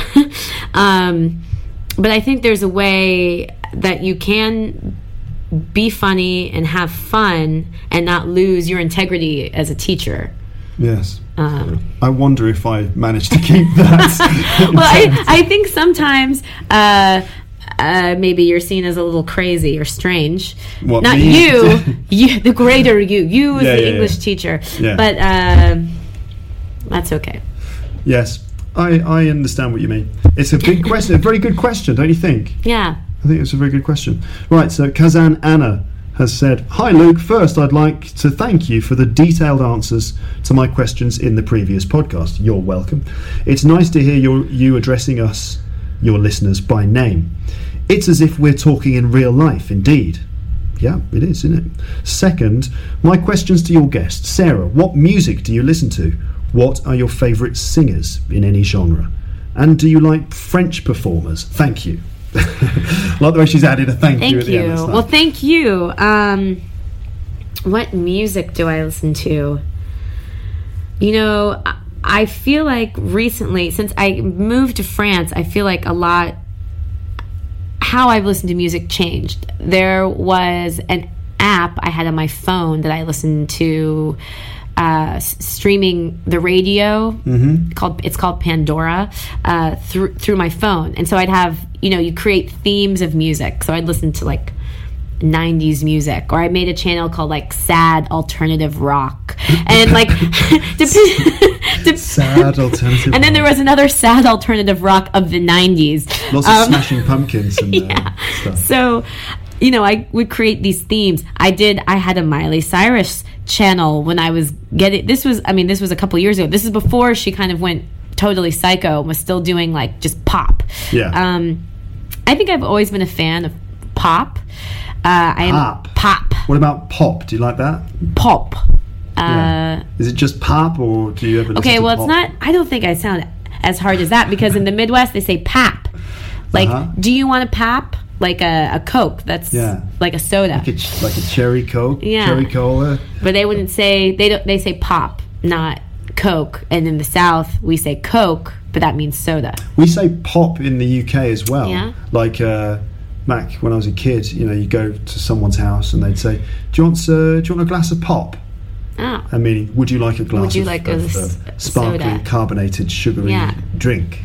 um, but I think there's a way that you can be funny and have fun and not lose your integrity as a teacher. Yes. Um, I wonder if I managed to keep that. well, I, I think sometimes uh, uh, maybe you're seen as a little crazy or strange. What, Not me? you, you, the greater you, you as Yeah, the yeah, English yeah. teacher. Yeah. But um, that's okay. Yes, I, I understand what you mean. It's a big question, a very good question, don't you think? Yeah. I think it's a very good question. Right, so Kazan Anna has said, "Hi Luke, first I'd like to thank you for the detailed answers to my questions in the previous podcast. You're welcome. It's nice to hear your, you addressing us, your listeners, by name. It's as if we're talking in real life, indeed." Yeah, it is, isn't it? Second, my questions to your guest. Sarah, what music do you listen to? What are your favourite singers in any genre? And do you like French performers? Thank you. Like the way she's added a thank, Thank you at the you. end. It's like- Well, thank you. Um, what music do I listen to? You know, I- I feel like recently, since I moved to France, I feel like a lot, how I've listened to music changed. There was an app I had on my phone that I listened to uh, s- streaming the radio. Mm-hmm. Called it's called Pandora uh, through through my phone, and so I'd have you know you create themes of music. So I'd listen to like nineties music, or I made a channel called like sad alternative rock, and like dep- dep- Sad alternative and then there rock. was another sad alternative rock of the nineties. Lots of Smashing Pumpkins and uh, Yeah. stuff. So, you know, I would create these themes. I did, I had a Miley Cyrus channel when I was getting, this was, I mean, this was a couple years ago. This is before she kind of went totally psycho and was still doing like just pop. Yeah. Um, I think I've always been a fan of pop. Uh, I am Pop. pop. What about pop? Do you like that? Pop. Yeah. Is it just pop, or do you ever listen Okay, to well, pop? it's not, I don't think I sound as hard as that, because in the Midwest they say pap. Like, Uh-huh. do you want a pap? Like a, a Coke. That's Yeah. like a soda. Like a, ch- like a cherry Coke, Yeah. cherry cola. But they wouldn't say, they don't. They say pop, not Coke. And in the South, we say Coke, but that means soda. We say pop in the U K as well. Yeah. Like uh, Mac, when I was a kid, you know, you go to someone's house and they'd say, "Do you want uh, do you want a glass of pop?" Oh. I mean, would you like a glass Would you of, like a of, s- uh, sparkling, soda? carbonated, sugary Yeah. drink?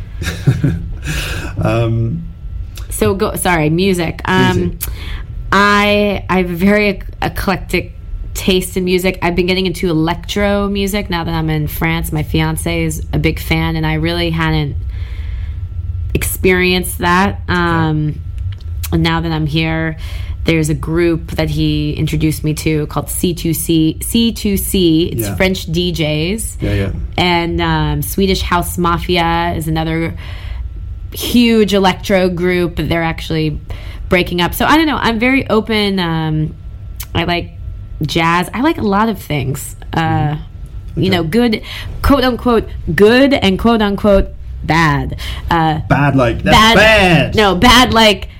um, So go. Sorry, music. Um, Music. I I have a very ec- eclectic taste in music. I've been getting into electro music now that I'm in France. My fiance is a big fan, and I really hadn't experienced that. Um, and now that I'm here, there's a group that he introduced me to called C two C. C two C. It's Yeah. French D Js. yeah, yeah. And um, Swedish House Mafia is another huge electro group. They're actually breaking up. So I don't know. I'm very open. Um, I like jazz. I like a lot of things. Uh, You know, good, quote unquote, good and quote unquote bad. Uh, Bad like that's bad. No, bad like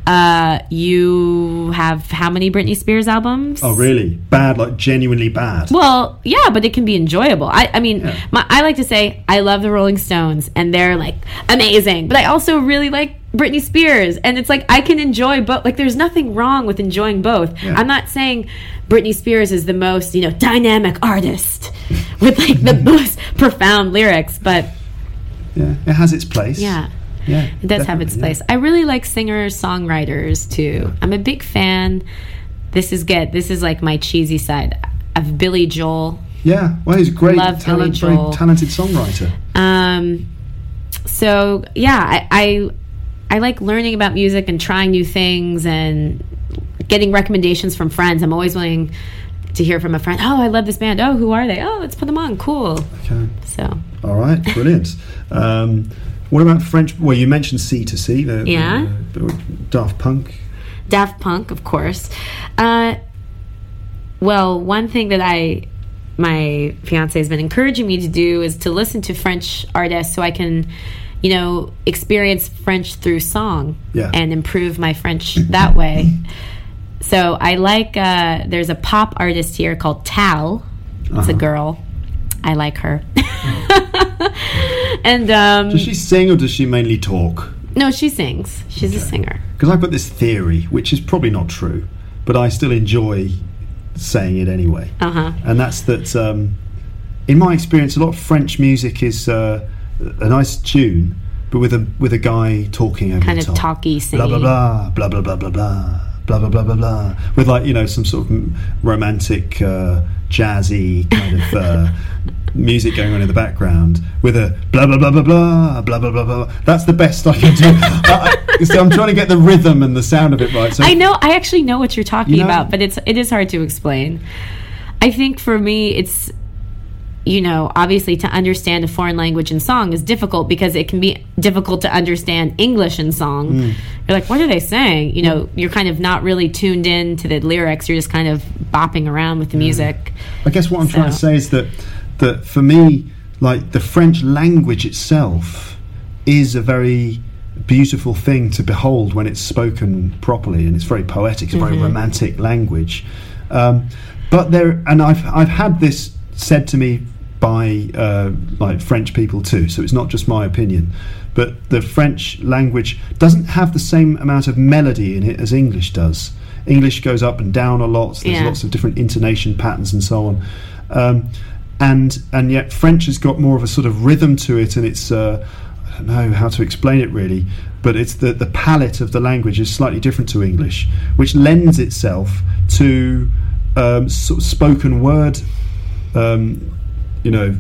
Uh, you have how many Britney Spears albums? Oh, really? Bad, like genuinely bad? Well, yeah, but it can be enjoyable. I, I mean, Yeah. my, I like to say I love the Rolling Stones, and they're like amazing. But I also really like Britney Spears, and it's like I can enjoy both. Like, there's nothing wrong with enjoying both. Yeah. I'm not saying Britney Spears is the most, you know, dynamic artist with like the most profound lyrics, but Yeah, it has its place. yeah. Yeah, It does have its definitely, place. I really like singers, songwriters too. I'm a big fan. This is good. This is like my cheesy side of Billy Joel. Yeah, well, he's a great, Love Billy talent, very Joel. talented songwriter. Um, so yeah, I, I I like learning about music and trying new things and getting recommendations from friends. I'm always willing to hear from a friend. Oh, I love this band. Oh, who are they? Oh, let's put them on. Cool. Okay. So All right, brilliant. um, what about French? Well, you mentioned C to C. The, Yeah. the, Daft Punk. Daft Punk, of course. Uh, well, one thing that I, my fiance has been encouraging me to do is to listen to French artists so I can, you know, experience French through song Yeah. and improve my French that way. So I like, uh, there's a pop artist here called Tal. It's Uh-huh. a girl. I like her. and, um, Does she sing or does she mainly talk? no, she sings. She's a singer. Because I've got this theory, which is probably not true, but I still enjoy saying it anyway. Uh-huh. And that's that, um, in my experience, a lot of French music is uh, a nice tune, but with a with a guy talking over Kind the of top. talky, Blah, blah, singing. blah, blah, blah, blah, blah, blah. Blah blah blah blah blah, with like, you know, some sort of m- romantic, uh, jazzy kind of uh, music going on in the background, with a blah blah blah blah blah blah blah blah blah. That's the best I can do. I, I, so I'm trying to get the rhythm and the sound of it right. So I know. I actually know what you're talking You know- about, but it's it is hard to explain. I think for me, it's, you know, obviously to understand a foreign language in song is difficult because it can be difficult to understand English in song. Mm. You're like, what are they saying? You know, you're kind of not really tuned in to the lyrics. You're just kind of bopping around with the music. I guess what I'm trying to So- say is that that for me, like, the French language itself is a very beautiful thing to behold when it's spoken properly, and it's very poetic. It's a very romantic language. Um, but there, and I've I've had this said to me by uh, like French people too, so it's not just my opinion. But the French language doesn't have the same amount of melody in it as English does. English goes up and down a lot. So there's Yeah. lots of different intonation patterns and so on. Um, and and yet French has got more of a sort of rhythm to it, and it's uh, I don't know how to explain it really, but it's the the palette of the language is slightly different to English, which lends itself to um, sort of spoken word, um, you know,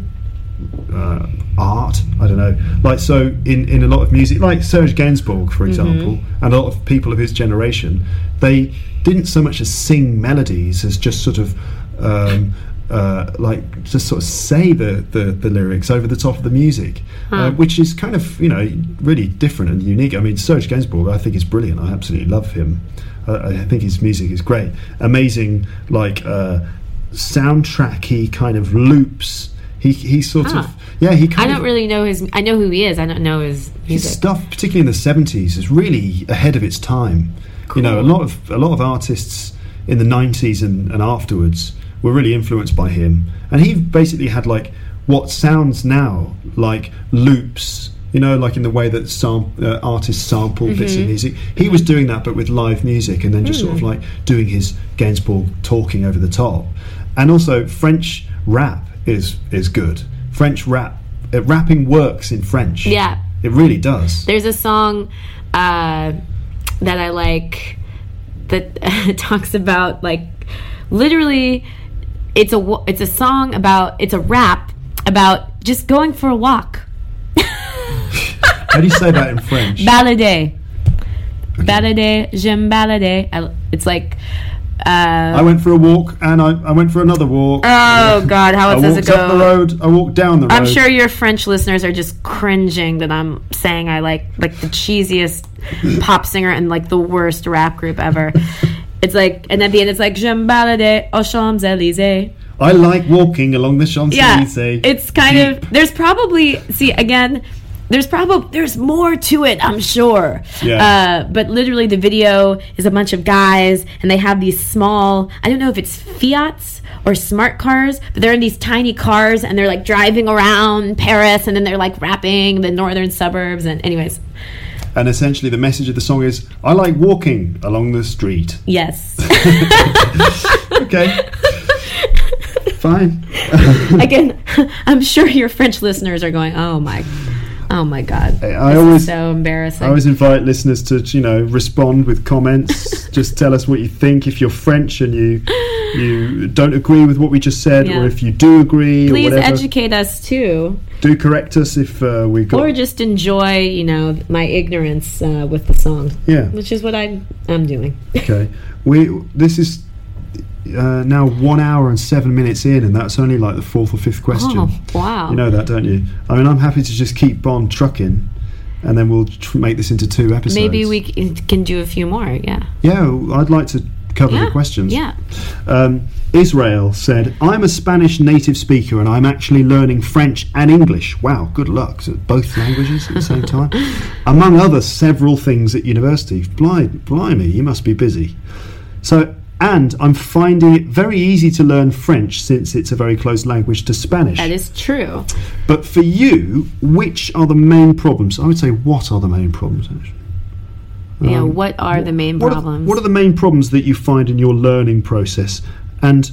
uh, art. I don't know, like, so in in a lot of music, like Serge Gainsbourg, for example, and a lot of people of his generation, they didn't so much as sing melodies as just sort of um, uh, like just sort of say the, the, the lyrics over the top of the music, uh, which is kind of, you know, really different and unique. I mean, Serge Gainsbourg, I think, is brilliant. I absolutely love him. Uh, I think his music is great. Amazing, like uh, soundtracky kind of loops. He he sort Ah. of yeah he. Kind I of, don't really know his. I know who he is. I don't know his his music. stuff, particularly in the seventies, is really ahead of its time. You know, a lot of a lot of artists in the nineties and, and afterwards were really influenced by him, and he basically had like what sounds now like loops. You know, like in the way that sam- uh, artists sample bits of music. He was doing that, but with live music, and then just sort of like doing his Gainsbourg talking over the top. And also, French rap is is good. French rap, uh, rapping works in French. Yeah. It really does. There's a song uh, that I like that talks about, like, literally, it's a wo- it's a song about, it's a rap about just going for a walk. How do you say that in French? Balader. Balader, j'aime balader. I- It's like, uh, I went for a walk, and I, I went for another walk. oh God, how I does it walked go? up the road. I walked down the road. I'm sure your French listeners are just cringing that I'm saying I like like the cheesiest pop singer and like the worst rap group ever. It's like, and at the end it's like, j'aime balader aux Champs-Élysées. I like walking along the Champs Yeah, Elysees. it's kind of, there's probably, see, again, there's probably there's more to it, I'm sure. Yeah. Uh, but literally, the video is a bunch of guys, and they have these small. I don't know if it's Fiats or smart cars, but they're in these tiny cars, and they're like driving around Paris, and then they're like rapping the northern suburbs. And anyways. And essentially, the message of the song is, "I like walking along the street." Yes. Okay. Fine. Again, I'm sure your French listeners are going, "Oh my, oh my God, I this always is so embarrassing." I always invite listeners to, you know, respond with comments. Just tell us what you think. If you're French and you you don't agree with what we just said, Yeah. or if you do agree, Please or whatever, educate us too, do correct us if uh, we got. or just enjoy, you know, my ignorance uh, with the song. Yeah. Which is what I I'm doing. Okay, we this is uh, now one hour and seven minutes in, and that's only like the fourth or fifth question. Oh wow! You know that, don't you? I mean, I'm happy to just keep on trucking, and then we'll tr- make this into two episodes. Maybe we c- can do a few more. Yeah. Yeah, I'd like to cover Yeah. the questions. Yeah. Um, Israel said, "I'm a Spanish native speaker, and I'm actually learning French and English." Wow, good luck! So both languages at the same time, among other several things at university. Blimey, blimey, you must be busy. So. And I'm finding it very easy to learn French since it's a very close language to Spanish. That is true. But for you, which are the main problems? I would say, what are the main problems, actually? Yeah. Um, What are the main what problems? Are, what are the main problems that you find in your learning process? And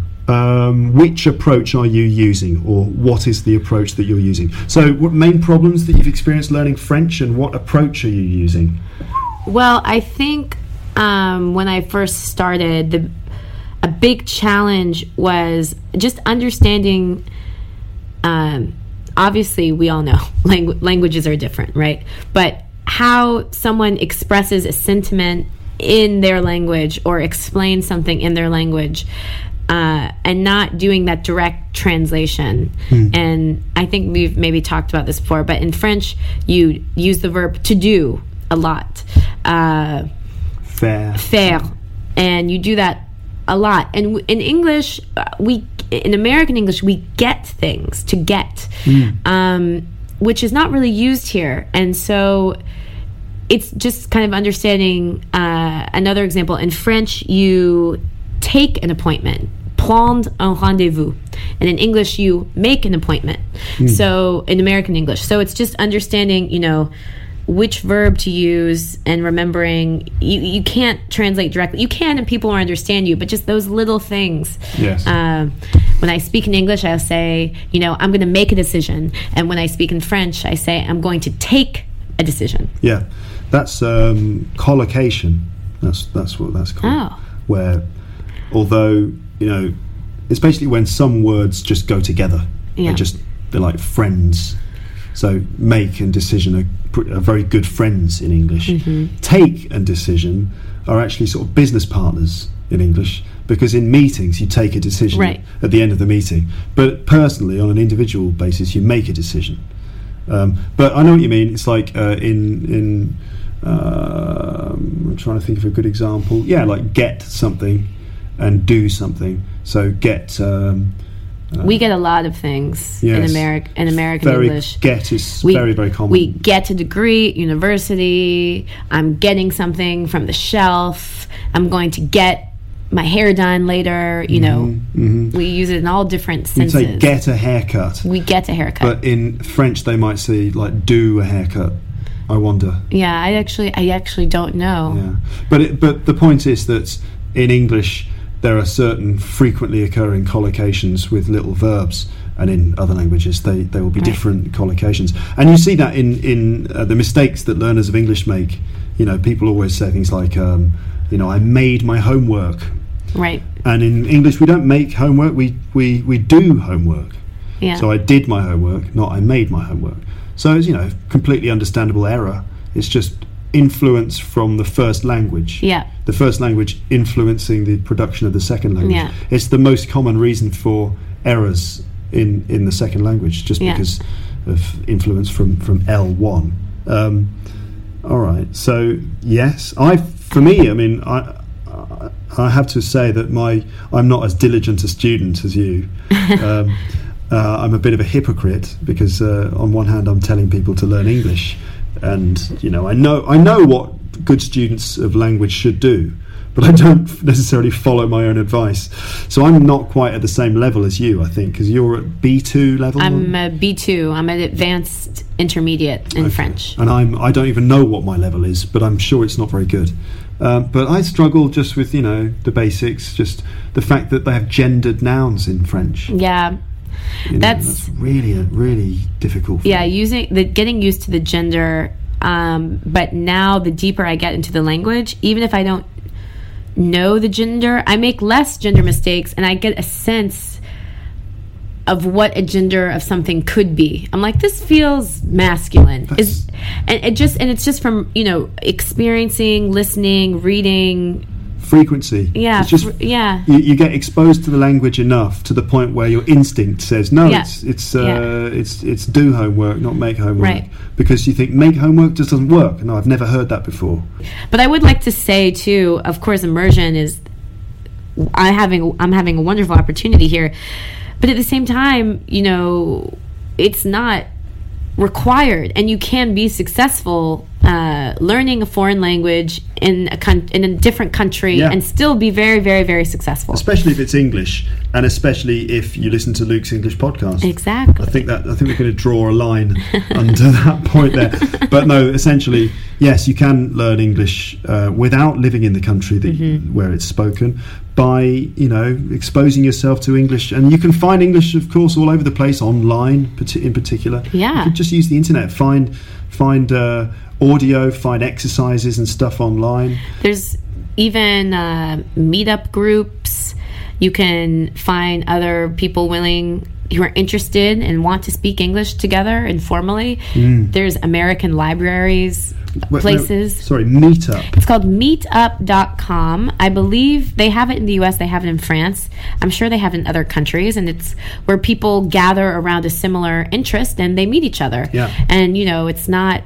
um, which approach are you using? Or what is the approach that you're using? So what main problems that you've experienced learning French, and what approach are you using? Well, I think um, when I first started, the a big challenge was just understanding. Um, obviously, we all know langu- languages are different, right? But how someone expresses a sentiment in their language or explains something in their language, uh, and not doing that direct translation. Mm. And I think we've maybe talked about this before, but in French, you use the verb to do a lot. Uh, Fair. faire, and you do that a lot. And w- in English, uh, we in American English we get things to get, Mm. um, which is not really used here. And so it's just kind of understanding. Uh, another example, in French, you take an appointment, prendre un rendez-vous, and in English you make an appointment. So in American English, so it's just understanding, you know, which verb to use, and remembering you, you can't translate directly. You can, and people will understand you, but just those little things. Yes. Um, when I speak in English, I'll say, you know, I'm going to make a decision. And when I speak in French, I say, I'm going to take a decision. Yeah, that's um, collocation. That's that's what that's called. Oh. Where, although, you know, it's basically when some words just go together. Yeah. They're just they're like friends. So make and decision are, pr- are very good friends in English. Mm-hmm. Take and decision are actually sort of business partners in English, because in meetings you take a decision Right. at the end of the meeting. But personally, on an individual basis, you make a decision. Um, but I know what you mean. It's like uh, in in uh, I'm trying to think of a good example. Yeah, like get something and do something. So get. Um, We get a lot of things Yes. in America in American very English. get is We, very very common. We get a degree at university. I'm getting something from the shelf. I'm going to get my hair done later. You know, we use it in all different You senses. say get a haircut, we get a haircut. but in French they might say like do a haircut. I wonder. yeah, I actually, I actually don't know. Yeah, but it, but the point is that in English there are certain frequently occurring collocations with little verbs, and in other languages they, they will be Right. different collocations. And you see that in in uh, the mistakes that learners of English make. You know, people always say things like, um, you know, I made my homework. Right? And in English we don't make homework, we we, we do homework. Yeah. So I did my homework, not I made my homework. So it's, you know, completely understandable error. It's just influence from the first language. Yeah. The first language influencing the production of the second language. Yeah. It's the most common reason for errors in, in the second language, just Yeah. because of influence from, from L one. Um, all right. So yes, I for me, I mean, I I have to say that my I'm not as diligent a student as you. um, uh, I'm a bit of a hypocrite because uh, on one hand I'm telling people to learn English, and you know I know I know what good students of language should do, but I don't necessarily follow my own advice. So I'm not quite at the same level as you, I think, because you're at B two level. I'm a B two. I'm an advanced intermediate in okay. French. And I'm I don't even know what my level is, but I'm sure it's not very good. Um, but I struggle just with, you know, the basics, just the fact that they have gendered nouns in French. Yeah. You know, that's, that's really, really difficult for yeah, me. using the getting used to the gender. Um, but now the deeper I get into the language, even if I don't know the gender, I make less gender mistakes, and I get a sense of what a gender of something could be. I'm like, this feels masculine. Is and it just and it's just from, you know, experiencing, listening, reading. Frequency. Yeah, it's just, fr- yeah. You, you get exposed to the language enough to the point where your instinct says, no, Yeah. it's it's uh, Yeah. it's it's do homework, not make homework. Right. Because you think make homework just doesn't work. No, I've never heard that before. But I would like to say too, of course, immersion is. I having I'm having a wonderful opportunity here, but at the same time, you know, it's not required, and you can be successful uh, learning a foreign language in a con- in a different country Yeah. and still be very, very, very successful. Especially if it's English, and especially if you listen to Luke's English podcast. Exactly. I think that I think we're going to draw a line under that point there. But no, essentially, yes, you can learn English uh, without living in the country that Mm-hmm. you, where it's spoken, by, you know, exposing yourself to English. And you can find English, of course, all over the place, online parti- in particular. Yeah. You can just use the internet, find find uh, audio, find exercises and stuff online. There's even uh, meetup groups. You can find other people willing who are interested and want to speak English together informally. Mm. There's American libraries, Wait, no, places. sorry, Meetup. It's called meetup dot com. I believe they have it in the U S, they have it in France. I'm sure they have it in other countries, and it's where people gather around a similar interest and they meet each other. Yeah. And, you know, it's not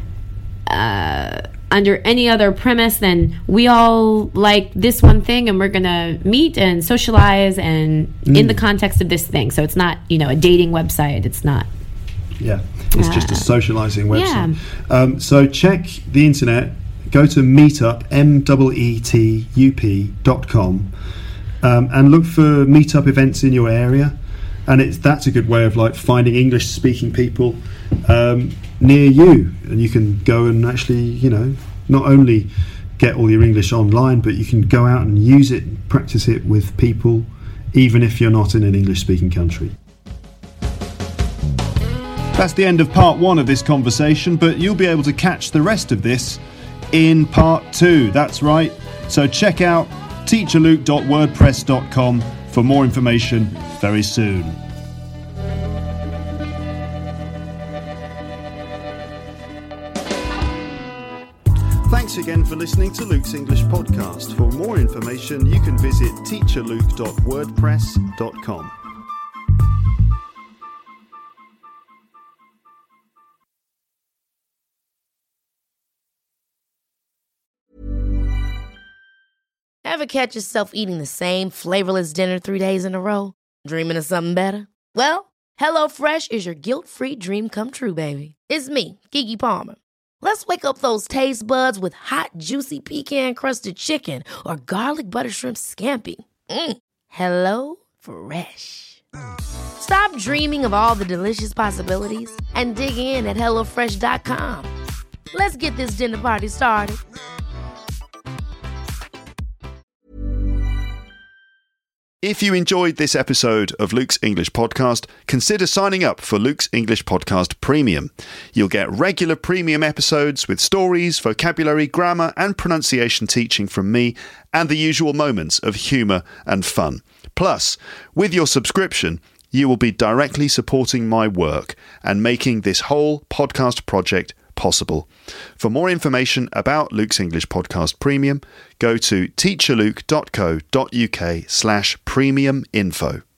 uh, under any other premise than we all like this one thing and we're going to meet and socialize and Mm. in the context of this thing. So it's not, you know, a dating website. It's not. Yeah, it's just a socialising website. yeah. Um, so check the internet, go to Meetup, M E E T U P dot com, um, and look for meetup events in your area. And it's that's a good way of like finding English-speaking people um, near you, and you can go and actually, you know, not only get all your English online, but you can go out and use it, practice it with people, even if you're not in an English-speaking country. That's the end of part one of this conversation, but you'll be able to catch the rest of this in part two. That's right. So check out teacher luke dot wordpress dot com for more information very soon. Thanks again for listening to Luke's English podcast. For more information, you can visit teacher luke dot wordpress dot com. Ever catch yourself eating the same flavorless dinner three days in a row? Dreaming of something better? Well, HelloFresh is your guilt-free dream come true, baby. It's me, Keke Palmer. Let's wake up those taste buds with hot, juicy pecan-crusted chicken or garlic butter shrimp scampi. Mm. Hello Fresh. Stop dreaming of all the delicious possibilities and dig in at hello fresh dot com. Let's get this dinner party started. If you enjoyed this episode of Luke's English Podcast, consider signing up for Luke's English Podcast Premium. You'll get regular premium episodes with stories, vocabulary, grammar and pronunciation teaching from me and the usual moments of humour and fun. Plus, with your subscription, you will be directly supporting my work and making this whole podcast project possible. For more information about Luke's English Podcast Premium, go to teacher luke dot co dot uk slash premium info.